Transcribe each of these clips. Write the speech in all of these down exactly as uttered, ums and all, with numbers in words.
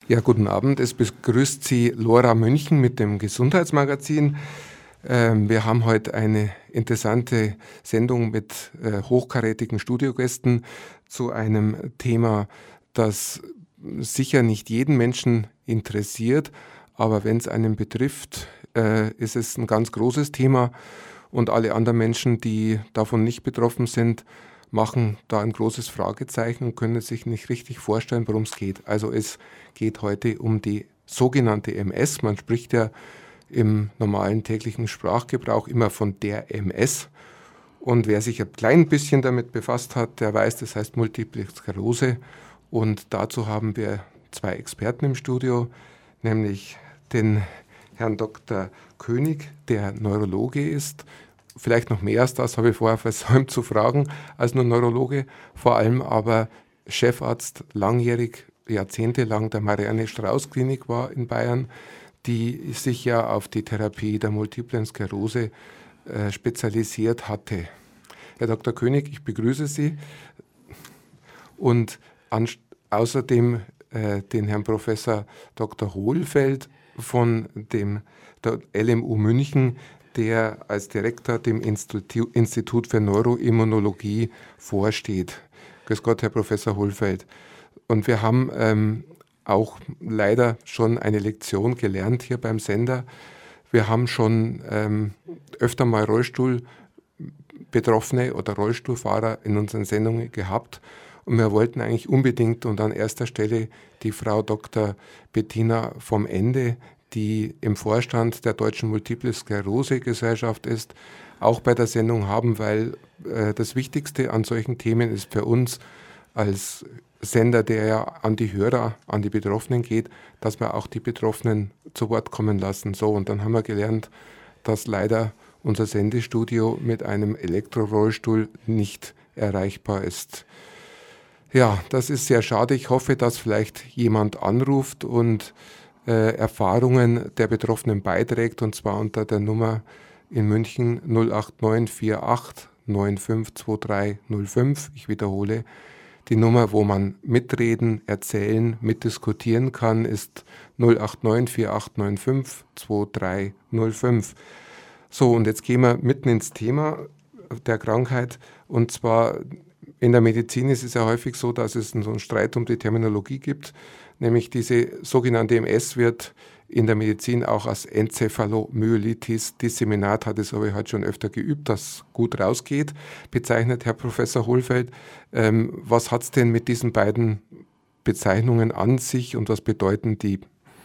Ja, guten Abend. Es begrüßt Sie Lora München mit dem Gesundheitsmagazin. Ähm, wir haben heute eine interessante Sendung mit äh, hochkarätigen Studiogästen zu einem Thema, das sicher nicht jeden Menschen interessiert, aber wenn es einen betrifft, äh, ist es ein ganz großes Thema und alle anderen Menschen, die davon nicht betroffen sind, machen da ein großes Fragezeichen und können sich nicht richtig vorstellen, worum es geht. Also es geht heute um die sogenannte M S. Man spricht ja im normalen täglichen Sprachgebrauch immer von der M S. Und wer sich ein klein bisschen damit befasst hat, der weiß, das heißt Multiple Sklerose. Und dazu haben wir zwei Experten im Studio, nämlich den Herrn Doktor König, der Neurologe ist. Vielleicht noch mehr als das, habe ich vorher versäumt zu fragen, als nur Neurologe, vor allem aber Chefarzt langjährig, jahrzehntelang der Marianne-Strauß-Klinik war in Bayern, die sich ja auf die Therapie der Multiplen Sklerose äh, spezialisiert hatte. Herr Doktor König, ich begrüße Sie und an, außerdem äh, den Herrn Professor Doktor Hohlfeld von dem der L M U München, der als Direktor dem Institut, Institut für Neuroimmunologie vorsteht. Grüß Gott, Herr Professor Hohlfeld. Und wir haben ähm, auch leider schon eine Lektion gelernt hier beim Sender. Wir haben schon ähm, öfter mal Rollstuhlbetroffene oder Rollstuhlfahrer in unseren Sendungen gehabt. Und wir wollten eigentlich unbedingt und an erster Stelle die Frau Doktor Bettina vom Ende, die im Vorstand der Deutschen Multiple Sklerose Gesellschaft ist, auch bei der Sendung haben, weil äh, das Wichtigste an solchen Themen ist für uns als Sender, der ja an die Hörer, an die Betroffenen geht, dass wir auch die Betroffenen zu Wort kommen lassen. So, und dann haben wir gelernt, dass leider unser Sendestudio mit einem Elektrorollstuhl nicht erreichbar ist. Ja, das ist sehr schade. Ich hoffe, dass vielleicht jemand anruft und Äh, Erfahrungen der Betroffenen beiträgt, und zwar unter der Nummer in München null acht neun vier acht neun fünf zwei drei null fünf. Ich wiederhole, die Nummer, wo man mitreden, erzählen, mitdiskutieren kann, ist null acht neun vier acht neun fünf zwei drei null fünf. So, und jetzt gehen wir mitten ins Thema der Krankheit, und zwar in der Medizin ist es ja häufig so, dass es so einen Streit um die Terminologie gibt. Nämlich diese sogenannte M S wird in der Medizin auch als Enzephalomyelitis disseminata, das habe ich heute schon öfter geübt, dass gut rausgeht, bezeichnet, Herr Professor Hohlfeld. Ähm, was hat es denn mit diesen beiden Bezeichnungen an sich und was bedeuten die?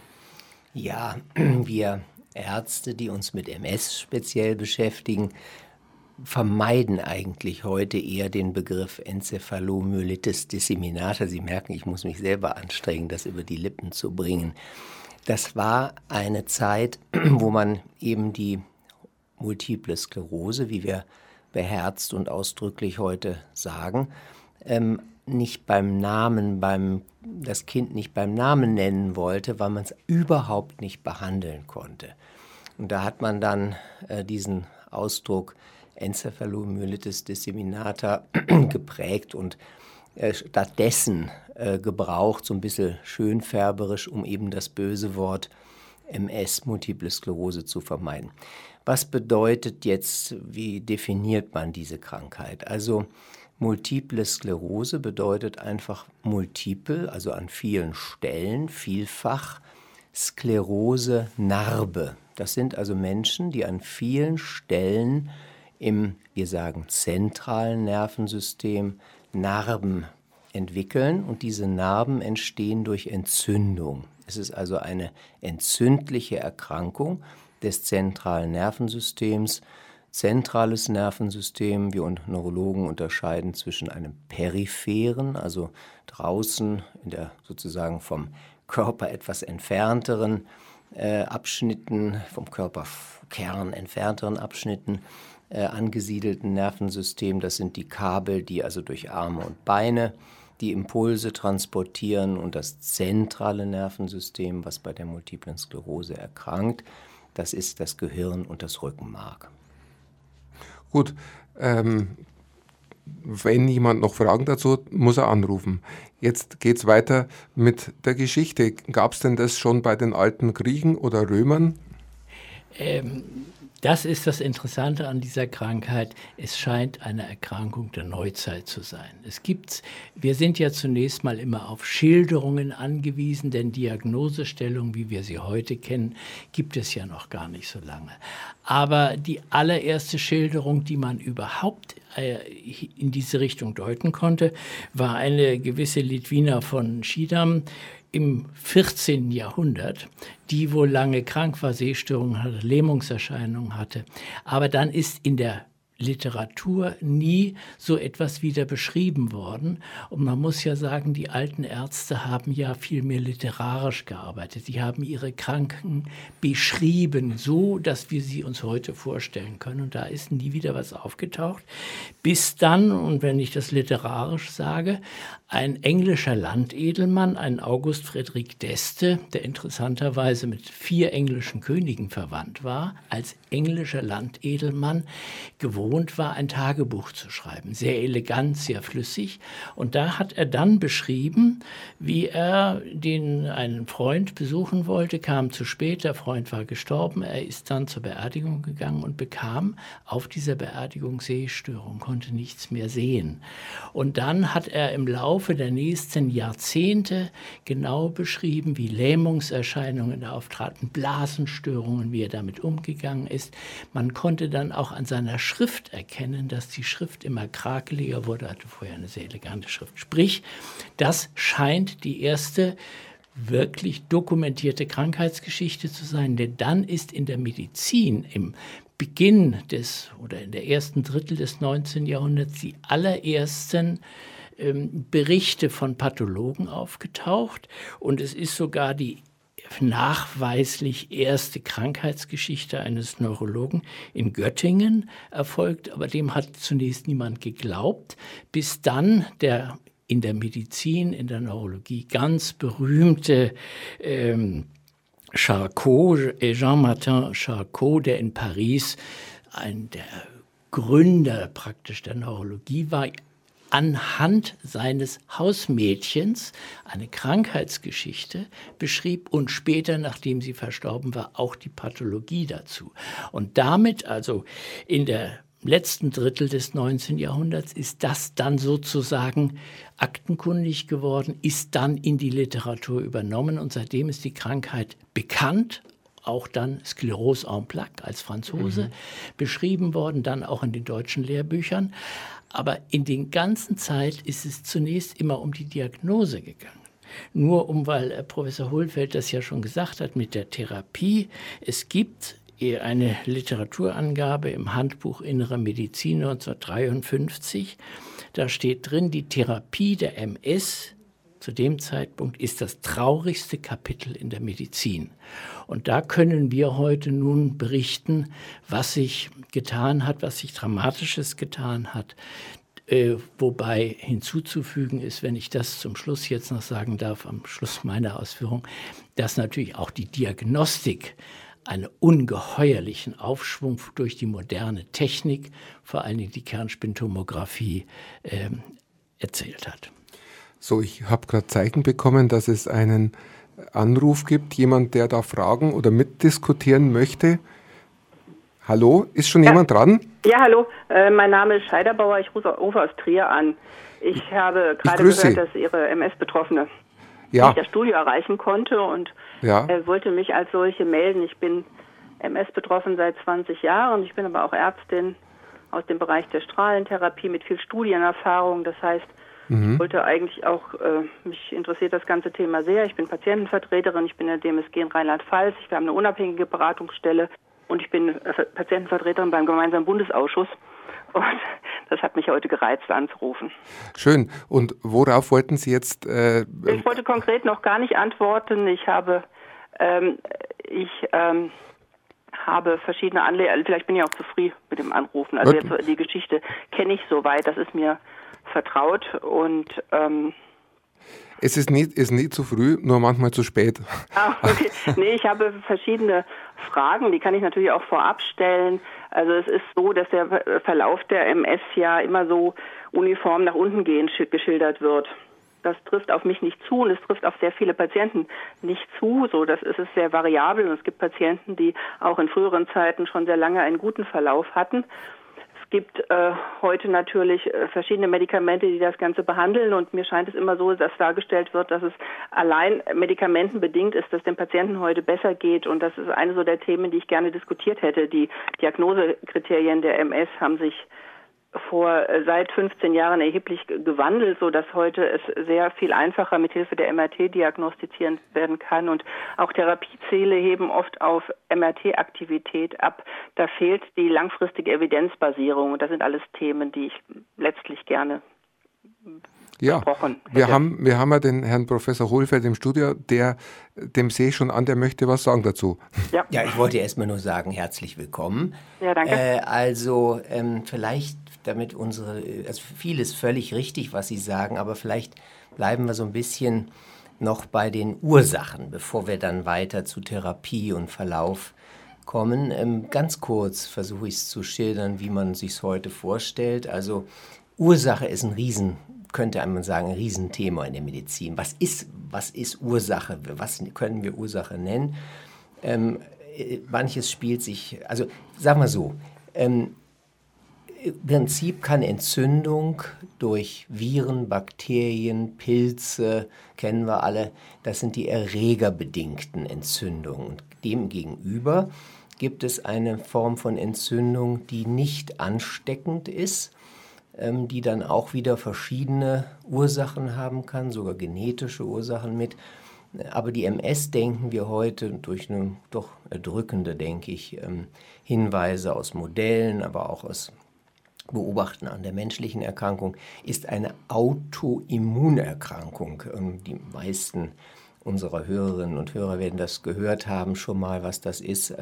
Ja, wir Ärzte, die uns mit M S speziell beschäftigen, vermeiden eigentlich heute eher den Begriff Enzephalomyelitis disseminata. Sie merken, ich muss mich selber anstrengen, das über die Lippen zu bringen. Das war eine Zeit, wo man eben die Multiple Sklerose, wie wir beherzt und ausdrücklich heute sagen, ähm, nicht beim Namen, beim, das Kind nicht beim Namen nennen wollte, weil man es überhaupt nicht behandeln konnte. Und da hat man dann äh, diesen Ausdruck Enzephalomyelitis disseminata geprägt und äh, stattdessen äh, gebraucht, so ein bisschen schönfärberisch, um eben das böse Wort M S, Multiple Sklerose, zu vermeiden. Was bedeutet jetzt, wie definiert man diese Krankheit? Also Multiple Sklerose bedeutet einfach multiple, also an vielen Stellen, vielfach, Sklerose, Narbe. Das sind also Menschen, die an vielen Stellen im, wir sagen, zentralen Nervensystem Narben entwickeln, und diese Narben entstehen durch Entzündung. Es ist also eine entzündliche Erkrankung des zentralen Nervensystems. Zentrales Nervensystem, wir Neurologen unterscheiden zwischen einem peripheren, also draußen in der sozusagen vom Körper etwas entfernteren äh, Abschnitten, vom Körperkern entfernteren Abschnitten, Äh, angesiedelten Nervensystem. Das sind die Kabel, die also durch Arme und Beine die Impulse transportieren, und das zentrale Nervensystem, was bei der Multiplen Sklerose erkrankt, das ist das Gehirn und das Rückenmark. Gut, ähm, wenn jemand noch Fragen dazu hat, muss er anrufen. Jetzt geht es weiter mit der Geschichte. Gab es denn das schon bei den alten Griechen oder Römern? Ähm, das ist das Interessante an dieser Krankheit. Es scheint eine Erkrankung der Neuzeit zu sein. Es gibt's, wir sind ja zunächst mal immer auf Schilderungen angewiesen, denn Diagnosestellungen, wie wir sie heute kennen, gibt es ja noch gar nicht so lange. Aber die allererste Schilderung, die man überhaupt äh, in diese Richtung deuten konnte, war eine gewisse Litwina von Schiedam im vierzehnten Jahrhundert, die wohl lange krank war, Sehstörungen hatte, Lähmungserscheinungen hatte. Aber dann ist in der Literatur nie so etwas wieder beschrieben worden. Und man muss ja sagen, die alten Ärzte haben ja viel mehr literarisch gearbeitet. Sie haben ihre Kranken beschrieben, so dass wir sie uns heute vorstellen können. Und da ist nie wieder was aufgetaucht. Bis dann, und wenn ich das literarisch sage, ein englischer Landedelmann, ein August Frederick d'Este, der interessanterweise mit vier englischen Königen verwandt war, als englischer Landedelmann gewohnt war, ein Tagebuch zu schreiben. Sehr elegant, sehr flüssig. Und da hat er dann beschrieben, wie er den einen Freund besuchen wollte, kam zu spät, der Freund war gestorben, er ist dann zur Beerdigung gegangen und bekam auf dieser Beerdigung Sehstörung, konnte nichts mehr sehen. Und dann hat er im Laufe der nächsten Jahrzehnte genau beschrieben, wie Lähmungserscheinungen auftraten, Blasenstörungen, wie er damit umgegangen ist. Man konnte dann auch an seiner Schrift erkennen, dass die Schrift immer krakeliger wurde, hatte vorher eine sehr elegante Schrift. Sprich, das scheint die erste wirklich dokumentierte Krankheitsgeschichte zu sein, denn dann ist in der Medizin im Beginn des oder in der ersten Drittel des neunzehnten Jahrhunderts die allerersten ähm, Berichte von Pathologen aufgetaucht und es ist sogar die nachweislich erste Krankheitsgeschichte eines Neurologen in Göttingen erfolgt, aber dem hat zunächst niemand geglaubt, bis dann der in der Medizin, in der Neurologie ganz berühmte ähm, Charcot, Jean-Martin Charcot, der in Paris ein der Gründer praktisch der Neurologie war, anhand seines Hausmädchens eine Krankheitsgeschichte beschrieb und später, nachdem sie verstorben war, auch die Pathologie dazu. Und damit, also in der letzten Drittel des neunzehnten Jahrhunderts, ist das dann sozusagen aktenkundig geworden, ist dann in die Literatur übernommen und seitdem ist die Krankheit bekannt, auch dann Sklerose en plaques als Franzose, mhm. beschrieben worden, dann auch in den deutschen Lehrbüchern. Aber in der ganzen Zeit ist es zunächst immer um die Diagnose gegangen. Nur um, weil äh, Professor Hohlfeld das ja schon gesagt hat mit der Therapie, es gibt eine Literaturangabe im Handbuch Innere Medizin neunzehnhundertdreiundfünfzig. Da steht drin, die Therapie der M S zu dem Zeitpunkt ist das traurigste Kapitel in der Medizin. Und da können wir heute nun berichten, was sich getan hat, was sich Dramatisches getan hat. Äh, wobei hinzuzufügen ist, wenn ich das zum Schluss jetzt noch sagen darf, am Schluss meiner Ausführung, dass natürlich auch die Diagnostik einen ungeheuerlichen Aufschwung durch die moderne Technik, vor allem die Kernspintomographie, äh, erzählt hat. So, ich habe gerade Zeichen bekommen, dass es einen Anruf gibt, jemand, der da fragen oder mitdiskutieren möchte. Hallo, ist schon ja. jemand dran? Ja, hallo, äh, mein Name ist Scheiderbauer, ich rufe aus Trier an. Ich habe gerade gehört, Sie. dass Ihre M S-Betroffene ja. nicht das Studio erreichen konnte und ja. äh, wollte mich als solche melden. Ich bin M S-betroffen seit zwanzig Jahren, ich bin aber auch Ärztin aus dem Bereich der Strahlentherapie mit viel Studienerfahrung. Das heißt, ich wollte eigentlich auch, äh, mich interessiert das ganze Thema sehr. Ich bin Patientenvertreterin, ich bin in der D M S G in Rheinland-Pfalz, wir haben eine unabhängige Beratungsstelle und ich bin äh, Patientenvertreterin beim gemeinsamen Bundesausschuss. Und das hat mich heute gereizt anzurufen. Schön. Und worauf wollten Sie jetzt? Äh, ich wollte konkret noch gar nicht antworten. Ich habe, ähm, ich ähm, habe verschiedene Anlegungen. Vielleicht bin ich auch zu früh mit dem Anrufen. Also jetzt die Geschichte kenne ich soweit. Das ist mir vertraut und ähm, es ist nie, ist nie zu früh, nur manchmal zu spät. Ah, okay. Nee, ich habe verschiedene Fragen, die kann ich natürlich auch vorab stellen. Also es ist so, dass der Verlauf der M S ja immer so uniform nach unten gehend geschildert wird. Das trifft auf mich nicht zu und es trifft auf sehr viele Patienten nicht zu. So, das ist es sehr variabel und es gibt Patienten, die auch in früheren Zeiten schon sehr lange einen guten Verlauf hatten. Es gibt äh, heute natürlich äh, verschiedene Medikamente, die das Ganze behandeln und mir scheint es immer so, dass dargestellt wird, dass es allein medikamentenbedingt ist, dass dem Patienten heute besser geht und das ist eine so der Themen, die ich gerne diskutiert hätte. Die Diagnosekriterien der M S haben sich vor seit fünfzehn Jahren erheblich gewandelt, so dass heute es sehr viel einfacher mit Hilfe der M R T diagnostizieren werden kann und auch Therapieziele heben oft auf M R T-Aktivität ab. Da fehlt die langfristige Evidenzbasierung und das sind alles Themen, die ich letztlich gerne Ja, wir haben, wir haben ja den Herrn Professor Hohlfeld im Studio, der, dem sehe ich schon an, der möchte was sagen dazu. Ja, ja ich wollte erstmal nur sagen, herzlich willkommen. Ja, danke. Äh, also ähm, vielleicht, damit unsere, also vieles völlig richtig, was Sie sagen, aber vielleicht bleiben wir so ein bisschen noch bei den Ursachen, bevor wir dann weiter zu Therapie und Verlauf kommen. Ähm, ganz kurz versuche ich es zu schildern, wie man sich es heute vorstellt. Also Ursache ist ein Riesen könnte man sagen, ein Riesenthema in der Medizin. Was ist, was ist Ursache? Was können wir Ursache nennen? Ähm, manches spielt sich, also sagen wir so, ähm, im Prinzip kann Entzündung durch Viren, Bakterien, Pilze, kennen wir alle, das sind die erregerbedingten Entzündungen. Und demgegenüber gibt es eine Form von Entzündung, die nicht ansteckend ist, die dann auch wieder verschiedene Ursachen haben kann, sogar genetische Ursachen mit. Aber die M S denken wir heute durch eine doch erdrückende, denke ich, Hinweise aus Modellen, aber auch aus Beobachten an der menschlichen Erkrankung, ist eine Autoimmunerkrankung. Die meisten unserer Hörerinnen und Hörer werden das gehört haben schon mal, was das ist.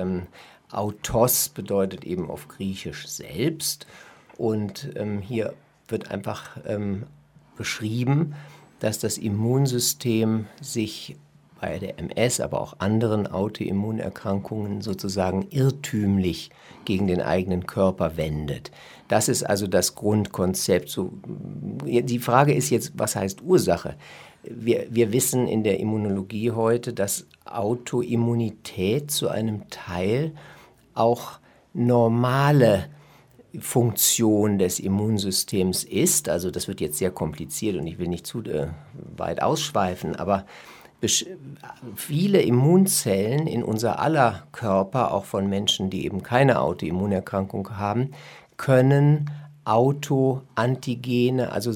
Autos bedeutet eben auf Griechisch selbst. Und ähm, hier wird einfach ähm, beschrieben, dass das Immunsystem sich bei der M S, aber auch anderen Autoimmunerkrankungen sozusagen irrtümlich gegen den eigenen Körper wendet. Das ist also das Grundkonzept. So, die Frage ist jetzt, was heißt Ursache? Wir, wir wissen in der Immunologie heute, dass Autoimmunität zu einem Teil auch normale Funktion des Immunsystems ist. Also das wird jetzt sehr kompliziert und ich will nicht zu äh, weit ausschweifen, aber viele Immunzellen in unser aller Körper, auch von Menschen, die eben keine Autoimmunerkrankung haben, können Autoantigene, also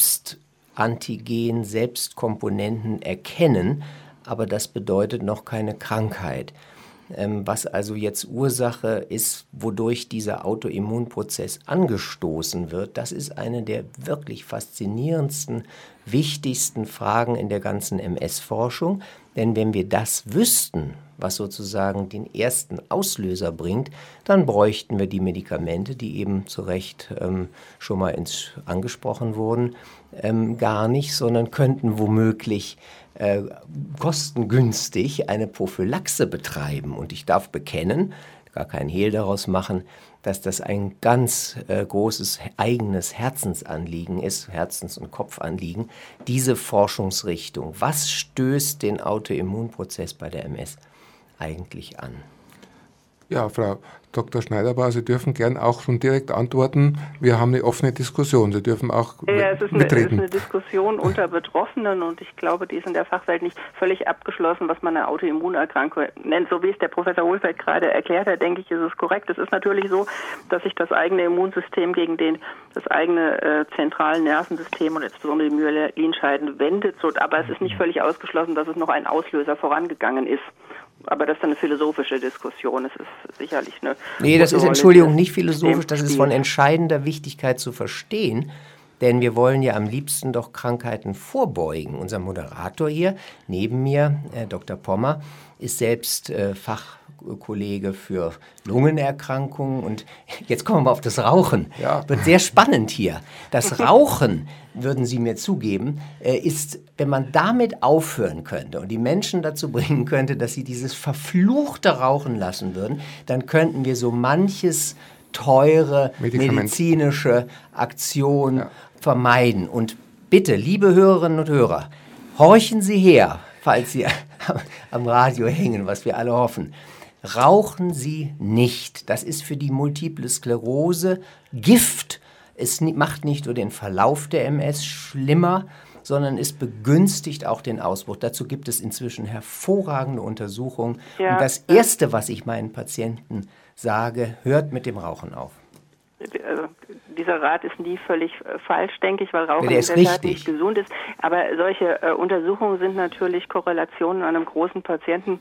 Selbstantigen, Selbstkomponenten erkennen, aber das bedeutet noch keine Krankheit. Was also jetzt Ursache ist, wodurch dieser Autoimmunprozess angestoßen wird, das ist eine der wirklich faszinierendsten, wichtigsten Fragen in der ganzen M S-Forschung. Denn wenn wir das wüssten, was sozusagen den ersten Auslöser bringt, dann bräuchten wir die Medikamente, die eben zu Recht ähm, schon mal ins, angesprochen wurden, ähm, gar nicht, sondern könnten womöglich äh, kostengünstig eine Prophylaxe betreiben. Und ich darf bekennen, gar keinen Hehl daraus machen, dass das ein ganz äh, großes eigenes Herzensanliegen ist, Herzens- und Kopfanliegen, diese Forschungsrichtung. Was stößt den Autoimmunprozess bei der M S eigentlich an? Ja, Frau Doktor Schneiderbauer, Sie dürfen gern auch schon direkt antworten. Wir haben eine offene Diskussion. Sie dürfen auch ja, es ist eine, mitreden. Es ist eine Diskussion unter Betroffenen und ich glaube, die ist in der Fachwelt nicht völlig abgeschlossen, was man eine Autoimmunerkrankung nennt. So wie es der Professor Hohlfeld gerade erklärt hat, denke ich, ist es korrekt. Es ist natürlich so, dass sich das eigene Immunsystem gegen den, das eigene äh, zentrale Nervensystem und insbesondere die Myelinscheiden wendet. So, aber es ist nicht völlig ausgeschlossen, dass es noch ein Auslöser vorangegangen ist. Aber das ist eine philosophische Diskussion. Es ist sicherlich eine. Nee, das ist, Entschuldigung, nicht philosophisch. Das ist von entscheidender Wichtigkeit zu verstehen. Denn wir wollen ja am liebsten doch Krankheiten vorbeugen. Unser Moderator hier neben mir, äh, Doktor Pommer, ist selbst äh, Fachkollege für Lungenerkrankungen. Und jetzt kommen wir auf das Rauchen. Ja. Wird sehr spannend hier. Das Rauchen, würden Sie mir zugeben, äh, ist, wenn man damit aufhören könnte und die Menschen dazu bringen könnte, dass sie dieses verfluchte Rauchen lassen würden, dann könnten wir so manches teure medizinische Aktion ja. vermeiden. Und bitte, liebe Hörerinnen und Hörer, horchen Sie her, falls Sie am Radio hängen, was wir alle hoffen. Rauchen Sie nicht. Das ist für die Multiple Sklerose Gift. Es macht nicht nur den Verlauf der M S schlimmer, sondern es begünstigt auch den Ausbruch. Dazu gibt es inzwischen hervorragende Untersuchungen. Ja. Und das Erste, was ich meinen Patienten sage, hört mit dem Rauchen auf. Also, dieser Rat ist nie völlig äh, falsch, denke ich, weil Rauchen ja, in der Tat nicht gesund ist. Aber solche äh, Untersuchungen sind natürlich Korrelationen an einem großen Patienten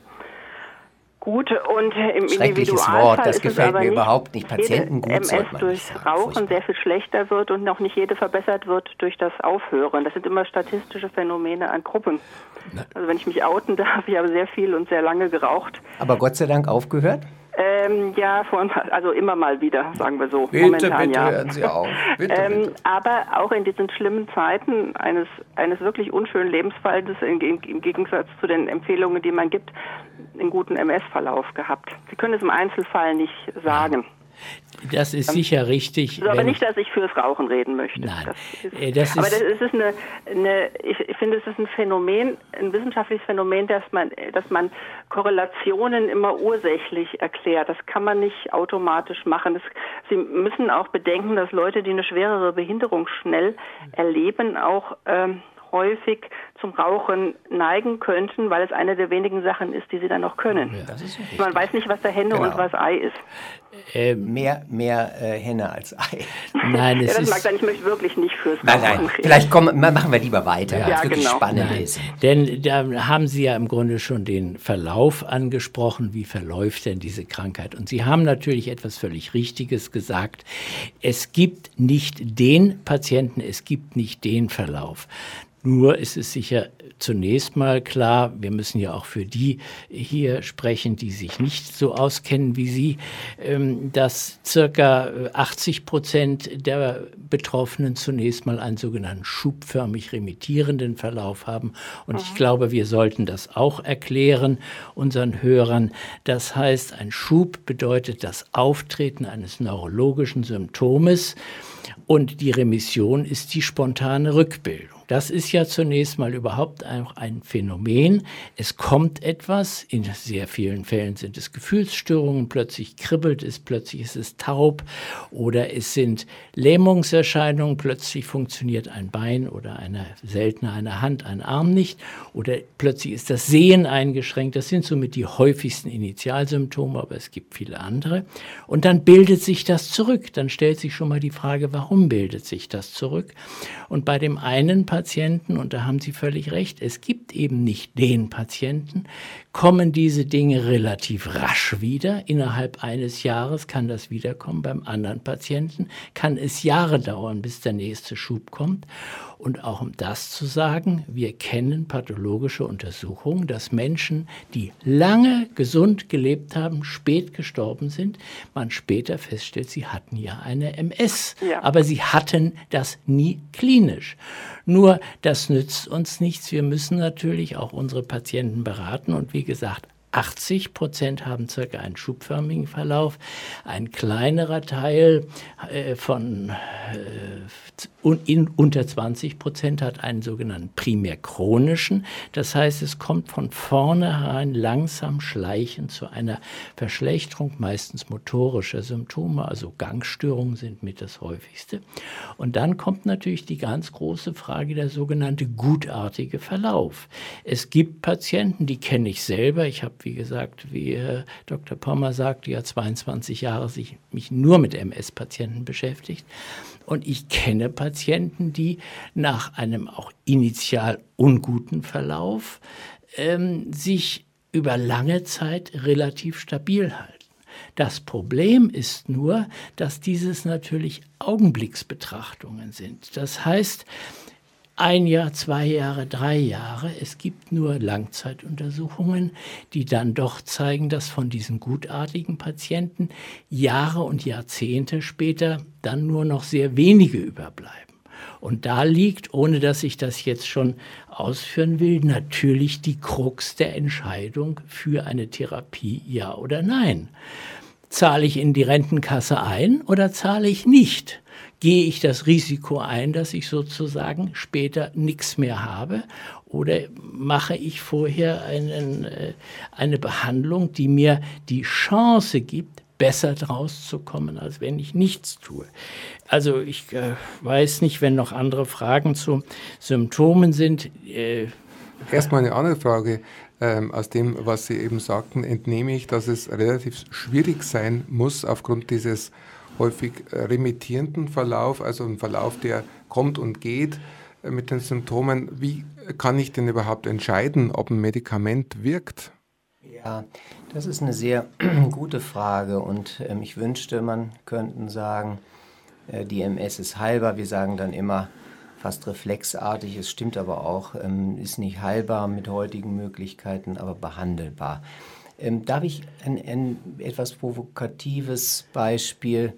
gut und im Individualfall Wort, das ist gefällt es aber mir nicht überhaupt nicht. Patienten gut M S durch sagen, Rauchen furchtbar. sehr viel schlechter wird und noch nicht jede verbessert wird durch das Aufhören. Das sind immer statistische Phänomene an Gruppen. Na. Also wenn ich mich outen darf, ich habe sehr viel und sehr lange geraucht. Aber Gott sei Dank aufgehört? Ähm, ja, vor, also immer mal wieder, sagen wir so. Bitte, Momentan, bitte, ja. hören Sie auf. Bitte, ähm, bitte. Aber auch in diesen schlimmen Zeiten eines, eines wirklich unschönen Lebensfalls, im, im Gegensatz zu den Empfehlungen, die man gibt, einen guten M S-Verlauf gehabt. Sie können es im Einzelfall nicht sagen. Das ist sicher richtig. Das ist aber nicht, dass ich fürs Rauchen reden möchte. Nein. Das ist, das ist aber das ist eine, eine ich, ich finde, es ist ein Phänomen, ein wissenschaftliches Phänomen, dass man, dass man Korrelationen immer ursächlich erklärt. Das kann man nicht automatisch machen. Das, Sie müssen auch bedenken, dass Leute, die eine schwerere Behinderung schnell erleben, auch ähm, häufig zum Rauchen neigen könnten, weil es eine der wenigen Sachen ist, die sie dann noch können. Ja, das ist Man weiß nicht, was da Henne genau. und was Ei ist. Ähm, mehr mehr äh, Henne als Ei. Nein, es ja, das ist mag sein. Ich möchte wirklich nicht fürs Nein, nein, reden. Vielleicht kommen, machen wir lieber weiter, ja, weil es wirklich genau. spannend Nein, ist. Denn da haben Sie ja im Grunde schon den Verlauf angesprochen. Wie verläuft denn diese Krankheit? Und Sie haben natürlich etwas völlig Richtiges gesagt. Es gibt nicht den Patienten, es gibt nicht den Verlauf. Nur ist es sicher zunächst mal klar, wir müssen ja auch für die hier sprechen, die sich nicht so auskennen wie Sie, dass circa achtzig Prozent der Betroffenen zunächst mal einen sogenannten schubförmig remittierenden Verlauf haben. Und mhm. ich glaube, wir sollten das auch erklären unseren Hörern. Das heißt, ein Schub bedeutet das Auftreten eines neurologischen Symptomes und die Remission ist die spontane Rückbildung. Das ist ja zunächst mal überhaupt auch ein Phänomen. Es kommt etwas, in sehr vielen Fällen sind es Gefühlsstörungen, plötzlich kribbelt es, plötzlich ist es taub oder es sind Lähmungserscheinungen, plötzlich funktioniert ein Bein oder eine, seltener eine Hand, ein Arm nicht oder plötzlich ist das Sehen eingeschränkt. Das sind somit die häufigsten Initialsymptome, aber es gibt viele andere. Und dann bildet sich das zurück. Dann stellt sich schon mal die Frage, warum bildet sich das zurück? Und bei dem einen Patienten, und da haben Sie völlig recht, es gibt eben nicht den Patienten, kommen diese Dinge relativ rasch wieder. Innerhalb eines Jahres kann das wiederkommen. Beim anderen Patienten kann es Jahre dauern, bis der nächste Schub kommt. Und auch um das zu sagen, wir kennen pathologische Untersuchungen, dass Menschen, die lange gesund gelebt haben, spät gestorben sind, man später feststellt, sie hatten ja eine M S, ja. aber sie hatten das nie klinisch. Nur, das nützt uns nichts. Wir müssen natürlich auch unsere Patienten beraten und wie gesagt, achtzig Prozent haben circa einen schubförmigen Verlauf. Ein kleinerer Teil äh, von äh, in, unter zwanzig Prozent hat einen sogenannten primär chronischen. Das heißt, es kommt von vornherein langsam schleichend zu einer Verschlechterung, meistens motorischer Symptome, also Gangstörungen sind mit das häufigste. Und dann kommt natürlich die ganz große Frage, der sogenannte gutartige Verlauf. Es gibt Patienten, die kenne ich selber. Ich habe, wie gesagt, wie äh, Doktor Pommer sagte, ja zweiundzwanzig Jahre sich mich nur mit M S-Patienten beschäftigt. Und ich kenne Patienten, die nach einem auch initial unguten Verlauf ähm, sich über lange Zeit relativ stabil halten. Das Problem ist nur, dass dieses natürlich Augenblicksbetrachtungen sind. Das heißt, ein Jahr, zwei Jahre, drei Jahre. Es gibt nur Langzeituntersuchungen, die dann doch zeigen, dass von diesen gutartigen Patienten Jahre und Jahrzehnte später dann nur noch sehr wenige überbleiben. Und da liegt, ohne dass ich das jetzt schon ausführen will, natürlich die Krux der Entscheidung für eine Therapie, ja oder nein. zahle ich in die Rentenkasse ein oder zahle ich nicht? Gehe ich das Risiko ein, dass ich sozusagen später nichts mehr habe? Oder mache ich vorher einen, äh, eine Behandlung, die mir die Chance gibt, besser draus zu kommen, als wenn ich nichts tue? Also ich äh, weiß nicht, wenn noch andere Fragen zu Symptomen sind. Äh, Erstmal eine andere Frage. Ähm, aus dem, was Sie eben sagten, entnehme ich, dass es relativ schwierig sein muss, aufgrund dieses häufig remittierenden Verlauf, also ein Verlauf, der kommt und geht äh, mit den Symptomen. Wie kann ich denn überhaupt entscheiden, ob ein Medikament wirkt? Ja, das ist eine sehr gute Frage und ähm, ich wünschte, man könnte sagen, äh, die M S ist heilbar. Wir sagen dann immer fast reflexartig, es stimmt aber auch, ähm, ist nicht heilbar mit heutigen Möglichkeiten, aber behandelbar. Ähm, darf ich ein, ein etwas provokatives Beispiel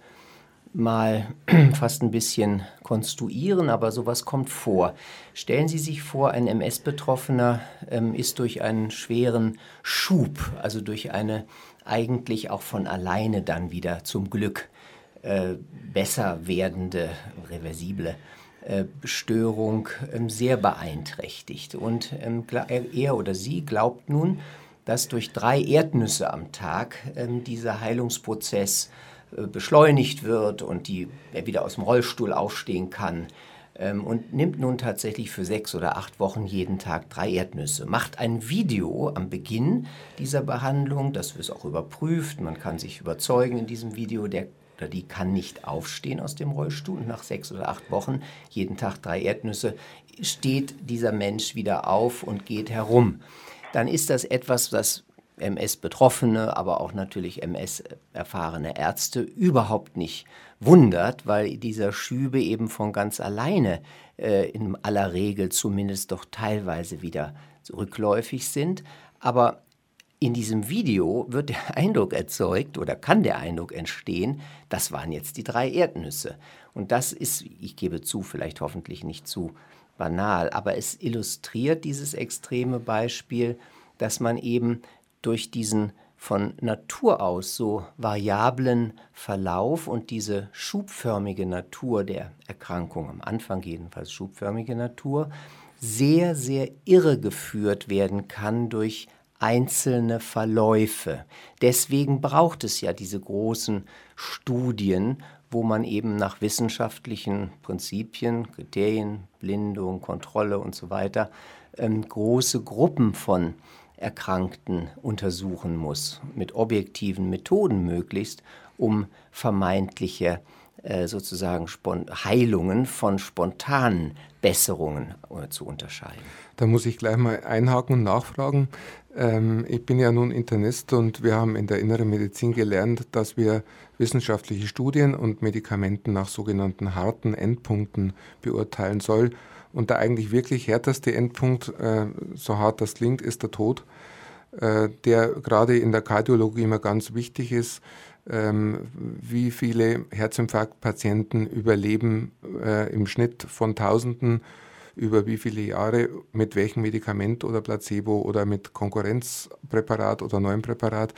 mal fast ein bisschen konstruieren, aber sowas kommt vor. Stellen Sie sich vor, ein M S-Betroffener ähm, ist durch einen schweren Schub, also durch eine eigentlich auch von alleine dann wieder zum Glück äh, besser werdende, reversible äh, Störung ähm, sehr beeinträchtigt. Und ähm, er oder sie glaubt nun, dass durch drei Erdnüsse am Tag ähm, dieser Heilungsprozess beschleunigt wird und die, er wieder aus dem Rollstuhl aufstehen kann ähm, und nimmt nun tatsächlich für sechs oder acht Wochen jeden Tag drei Erdnüsse, macht ein Video am Beginn dieser Behandlung, das wird auch überprüft, man kann sich überzeugen in diesem Video, der oder die kann nicht aufstehen aus dem Rollstuhl und nach sechs oder acht Wochen jeden Tag drei Erdnüsse steht dieser Mensch wieder auf und geht herum. Dann ist das etwas, das M S-Betroffene, aber auch natürlich M S-erfahrene Ärzte überhaupt nicht wundert, weil dieser Schübe eben von ganz alleine äh, in aller Regel zumindest doch teilweise wieder rückläufig sind. Aber in diesem Video wird der Eindruck erzeugt oder kann der Eindruck entstehen, das waren jetzt die drei Erdnüsse. Und das ist, ich gebe zu, vielleicht hoffentlich nicht zu banal, aber es illustriert dieses extreme Beispiel, dass man eben durch diesen von Natur aus so variablen Verlauf und diese schubförmige Natur der Erkrankung, am Anfang jedenfalls schubförmige Natur, sehr, sehr irregeführt werden kann durch einzelne Verläufe. Deswegen braucht es ja diese großen Studien, wo man eben nach wissenschaftlichen Prinzipien, Kriterien, Blindung, Kontrolle und so weiter, ähm, große Gruppen von Erkrankten untersuchen muss, mit objektiven Methoden möglichst, um vermeintliche äh, sozusagen Heilungen von spontanen Besserungen äh, zu unterscheiden. Da muss ich gleich mal einhaken und nachfragen. Ähm, ich bin ja nun Internist und wir haben in der Inneren Medizin gelernt, dass wir wissenschaftliche Studien und Medikamenten nach sogenannten harten Endpunkten beurteilen soll. Und der eigentlich wirklich härteste Endpunkt, äh, so hart das klingt, ist der Tod, äh, der gerade in der Kardiologie immer ganz wichtig ist. Ähm, wie viele Herzinfarktpatienten überleben äh, im Schnitt von Tausenden über wie viele Jahre, mit welchem Medikament oder Placebo oder mit Konkurrenzpräparat oder neuem Präparat.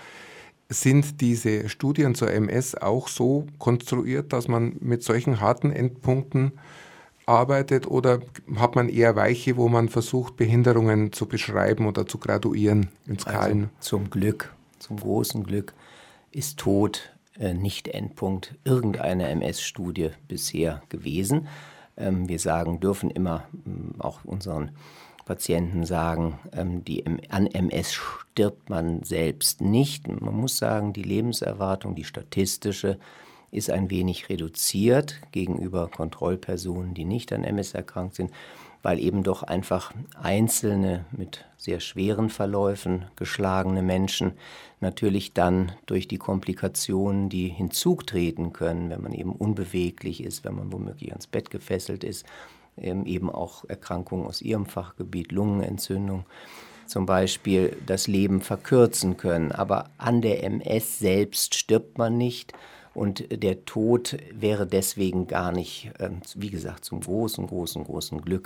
Sind diese Studien zur M S auch so konstruiert, dass man mit solchen harten Endpunkten arbeitet, oder hat man eher weiche, wo man versucht, Behinderungen zu beschreiben oder zu graduieren in Skalen? Also zum Glück, zum großen Glück ist Tod äh, nicht Endpunkt irgendeiner M S-Studie bisher gewesen. Ähm, wir sagen, dürfen immer ähm, auch unseren Patienten sagen, ähm, die, an M S stirbt man selbst nicht. Man muss sagen, die Lebenserwartung, die statistische, ist ein wenig reduziert gegenüber Kontrollpersonen, die nicht an M S erkrankt sind, weil eben doch einfach einzelne mit sehr schweren Verläufen geschlagene Menschen natürlich dann durch die Komplikationen, die hinzutreten können, wenn man eben unbeweglich ist, wenn man womöglich ans Bett gefesselt ist, eben auch Erkrankungen aus ihrem Fachgebiet, Lungenentzündung zum Beispiel, das Leben verkürzen können. Aber an der M S selbst stirbt man nicht. Und der Tod wäre deswegen gar nicht, wie gesagt, zum großen, großen, großen Glück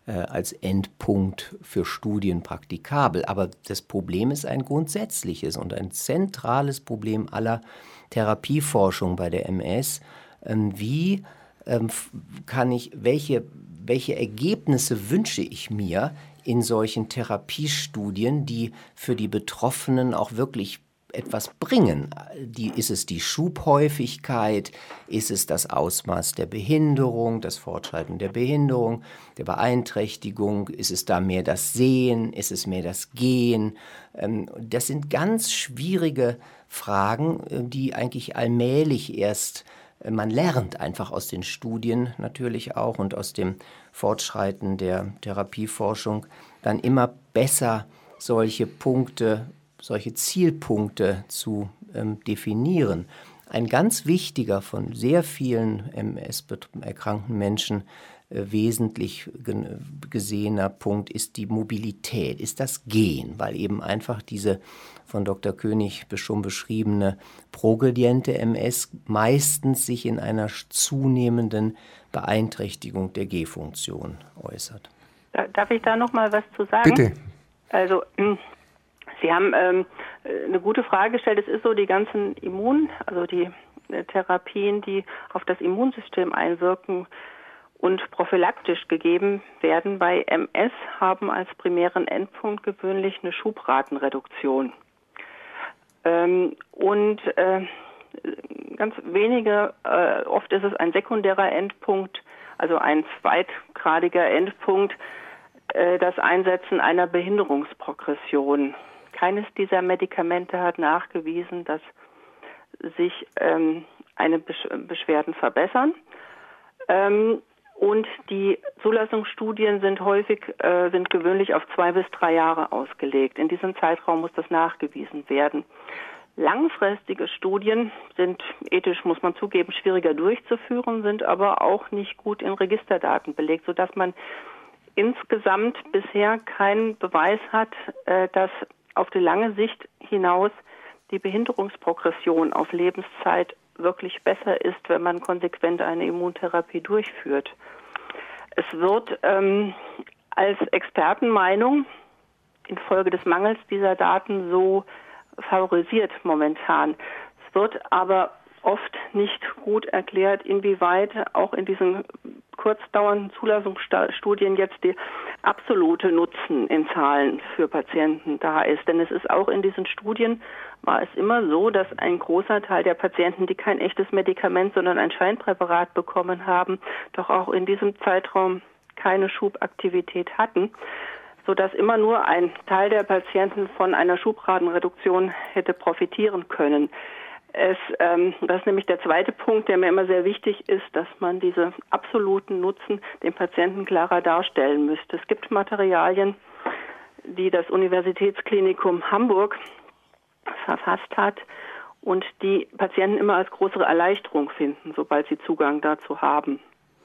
äh, als Endpunkt für Studien praktikabel. Aber das Problem ist ein grundsätzliches und ein zentrales Problem aller Therapieforschung bei der M S. Ähm, wie ähm, kann ich, welche, welche Ergebnisse wünsche ich mir in solchen Therapiestudien, die für die Betroffenen auch wirklich etwas bringen? Die, ist es die Schubhäufigkeit? Ist es das Ausmaß der Behinderung, das Fortschreiten der Behinderung, der Beeinträchtigung? Ist es da mehr das Sehen? Ist es mehr das Gehen? Das sind ganz schwierige Fragen, die eigentlich allmählich erst, man lernt einfach aus den Studien natürlich auch und aus dem Fortschreiten der Therapieforschung dann immer besser solche Punkte, solche Zielpunkte zu ähm, definieren. Ein ganz wichtiger, von sehr vielen M S-erkrankten Menschen äh, wesentlich ge- gesehener Punkt ist die Mobilität, ist das Gehen, weil eben einfach diese von Doktor König schon beschriebene progrediente M S meistens sich in einer zunehmenden Beeinträchtigung der Gehfunktion äußert. Darf ich da noch mal was zu sagen? Bitte. Also Sie haben ähm, eine gute Frage gestellt. Es ist so, die ganzen Immun, also die äh, Therapien, die auf das Immunsystem einwirken und prophylaktisch gegeben werden bei M S, haben als primären Endpunkt gewöhnlich eine Schubratenreduktion. Ähm, und äh, ganz wenige, äh, oft ist es ein sekundärer Endpunkt, also ein zweitgradiger Endpunkt, äh, das Einsetzen einer Behinderungsprogression. Keines dieser Medikamente hat nachgewiesen, dass sich ähm, eine Besch- Beschwerden verbessern. Ähm, und die Zulassungsstudien sind häufig, äh, sind gewöhnlich auf zwei bis drei Jahre ausgelegt. In diesem Zeitraum muss das nachgewiesen werden. Langfristige Studien sind ethisch, muss man zugeben, schwieriger durchzuführen, sind aber auch nicht gut in Registerdaten belegt, sodass man insgesamt bisher keinen Beweis hat, äh, dass auf die lange Sicht hinaus die Behinderungsprogression auf Lebenszeit wirklich besser ist, wenn man konsequent eine Immuntherapie durchführt. Es wird ähm, als Expertenmeinung infolge des Mangels dieser Daten so favorisiert momentan. Es wird aber oft nicht gut erklärt, inwieweit auch in diesen kurzdauernden Zulassungsstudien jetzt die absolute Nutzen in Zahlen für Patienten da ist. Denn es ist auch in diesen Studien, war es immer so, dass ein großer Teil der Patienten, die kein echtes Medikament, sondern ein Scheinpräparat bekommen haben, doch auch in diesem Zeitraum keine Schubaktivität hatten, sodass immer nur ein Teil der Patienten von einer Schubratenreduktion hätte profitieren können. Es, ähm, das ist nämlich der zweite Punkt, der mir immer sehr wichtig ist, dass man diese absoluten Nutzen dem Patienten klarer darstellen müsste. Es gibt Materialien, die das Universitätsklinikum Hamburg verfasst hat und die Patienten immer als größere Erleichterung finden, sobald sie Zugang dazu haben.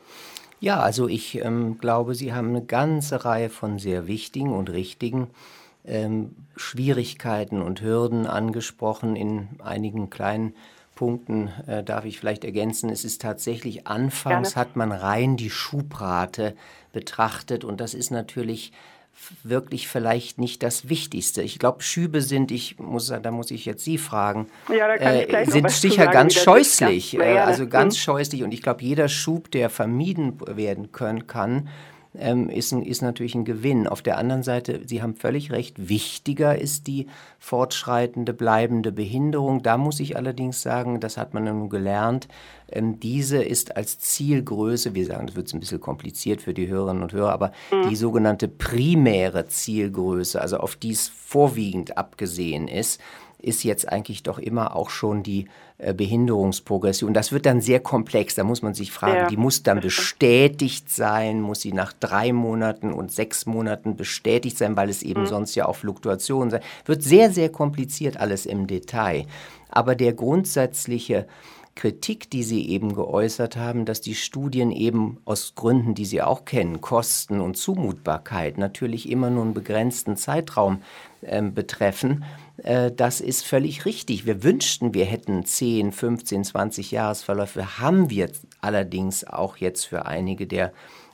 Ja, also ich ähm, glaube, Sie haben eine ganze Reihe von sehr wichtigen und richtigen Ähm, Schwierigkeiten und Hürden angesprochen. In einigen kleinen Punkten äh, darf ich vielleicht ergänzen, es ist tatsächlich, anfangs Gerne. Hat man rein die Schubrate betrachtet und das ist natürlich wirklich vielleicht nicht das Wichtigste. Ich glaube, Schübe sind, ich muss, da muss ich jetzt Sie fragen, ja, da kann ich gleich äh, sind noch was sicher sagen, ganz scheußlich, ist, ja. äh, also ganz hm. scheußlich und ich glaube, jeder Schub, der vermieden werden können, kann, Ähm, ist, ein, ist natürlich ein Gewinn. Auf der anderen Seite, Sie haben völlig recht, wichtiger ist die fortschreitende, bleibende Behinderung. Da muss ich allerdings sagen, das hat man ja nun gelernt, ähm, diese ist als Zielgröße, wir sagen, das wird ein bisschen kompliziert für die Hörerinnen und Hörer, aber mhm. die sogenannte primäre Zielgröße, also auf die es vorwiegend abgesehen ist, ist jetzt eigentlich doch immer auch schon die äh, Behinderungsprogression. Das wird dann sehr komplex, da muss man sich fragen, ja, die muss dann bestätigt sein, muss sie nach drei Monaten und sechs Monaten bestätigt sein, weil es eben mhm. sonst ja auch Fluktuationen sein. Wird sehr, sehr kompliziert alles im Detail. Aber der grundsätzliche Kritik, die Sie eben geäußert haben, dass die Studien eben aus Gründen, die Sie auch kennen, Kosten und Zumutbarkeit, natürlich immer nur einen begrenzten Zeitraum äh, betreffen, äh, das ist völlig richtig. Wir wünschten, wir hätten zehn, fünfzehn, zwanzig Jahresverläufe, haben wir allerdings auch jetzt für einige der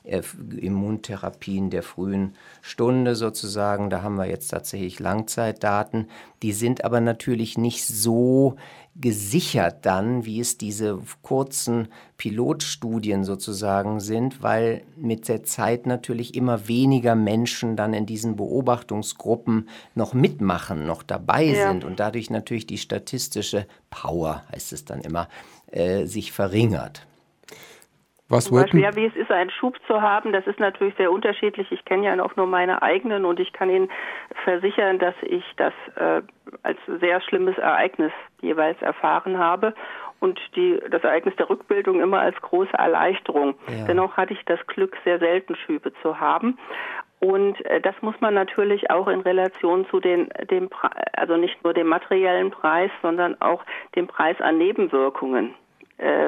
äh, Immuntherapien der frühen Stunde sozusagen. Da haben wir jetzt tatsächlich Langzeitdaten. Die sind aber natürlich nicht so gesichert dann, wie es diese kurzen Pilotstudien sozusagen sind, weil mit der Zeit natürlich immer weniger Menschen dann in diesen Beobachtungsgruppen noch mitmachen, noch dabei ja. sind und dadurch natürlich die statistische Power, heißt es dann immer, äh, sich verringert. Was Zum Beispiel, ja, wie es ist, einen Schub zu haben, das ist natürlich sehr unterschiedlich. Ich kenne ja auch nur meine eigenen und ich kann Ihnen versichern, dass ich das äh, als sehr schlimmes Ereignis jeweils erfahren habe und die, das Ereignis der Rückbildung immer als große Erleichterung. Ja. Dennoch hatte ich das Glück, sehr selten Schübe zu haben. Und äh, das muss man natürlich auch in Relation zu den, dem, also nicht nur dem materiellen Preis, sondern auch dem Preis an Nebenwirkungen äh,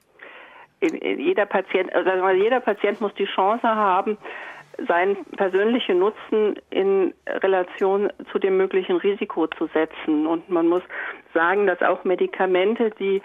Jeder Patient, also jeder Patient muss die Chance haben, seinen persönlichen Nutzen in Relation zu dem möglichen Risiko zu setzen. Und man muss sagen, dass auch Medikamente, die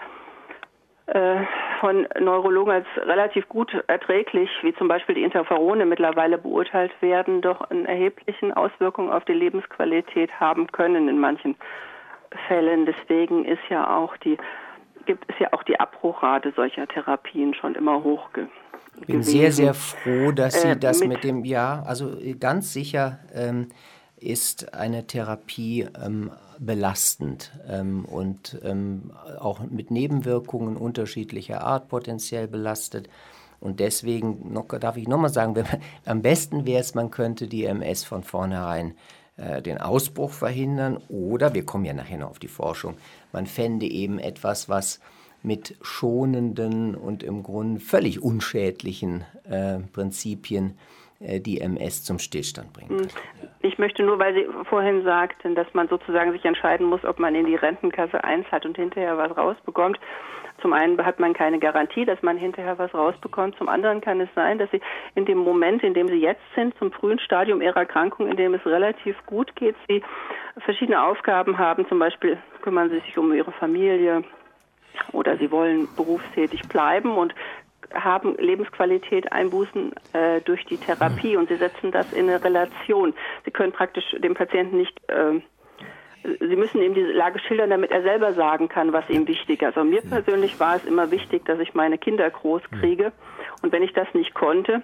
äh, von Neurologen als relativ gut erträglich, wie zum Beispiel die Interferone mittlerweile beurteilt werden, doch eine erhebliche Auswirkung auf die Lebensqualität haben können in manchen Fällen. Deswegen ist ja auch die gibt es ja auch die Abbruchrate solcher Therapien schon immer hoch ge- Ich bin gewesen. sehr, sehr froh, dass Sie äh, das mit, mit dem, ja, also ganz sicher ähm, ist eine Therapie ähm, belastend ähm, und ähm, auch mit Nebenwirkungen unterschiedlicher Art potenziell belastet. Und deswegen noch, darf ich nochmal sagen, wenn man, am besten wäre es, man könnte die M S von vornherein den Ausbruch verhindern oder, wir kommen ja nachher noch auf die Forschung, man fände eben etwas, was mit schonenden und im Grunde völlig unschädlichen äh, Prinzipien äh, die M S zum Stillstand bringt. Ich möchte nur, weil Sie vorhin sagten, dass man sozusagen sich entscheiden muss, ob man in die Rentenkasse einzahlt und hinterher was rausbekommt. Zum einen hat man keine Garantie, dass man hinterher was rausbekommt. Zum anderen kann es sein, dass Sie in dem Moment, in dem Sie jetzt sind, zum frühen Stadium Ihrer Erkrankung, in dem es relativ gut geht, Sie verschiedene Aufgaben haben. Zum Beispiel kümmern Sie sich um Ihre Familie oder Sie wollen berufstätig bleiben und haben Lebensqualität Einbußen äh, durch die Therapie und Sie setzen das in eine Relation. Sie können praktisch dem Patienten nicht... Äh, Sie müssen ihm diese Lage schildern, damit er selber sagen kann, was ihm wichtig ist. Also mir persönlich war es immer wichtig, dass ich meine Kinder groß kriege. Und wenn ich das nicht konnte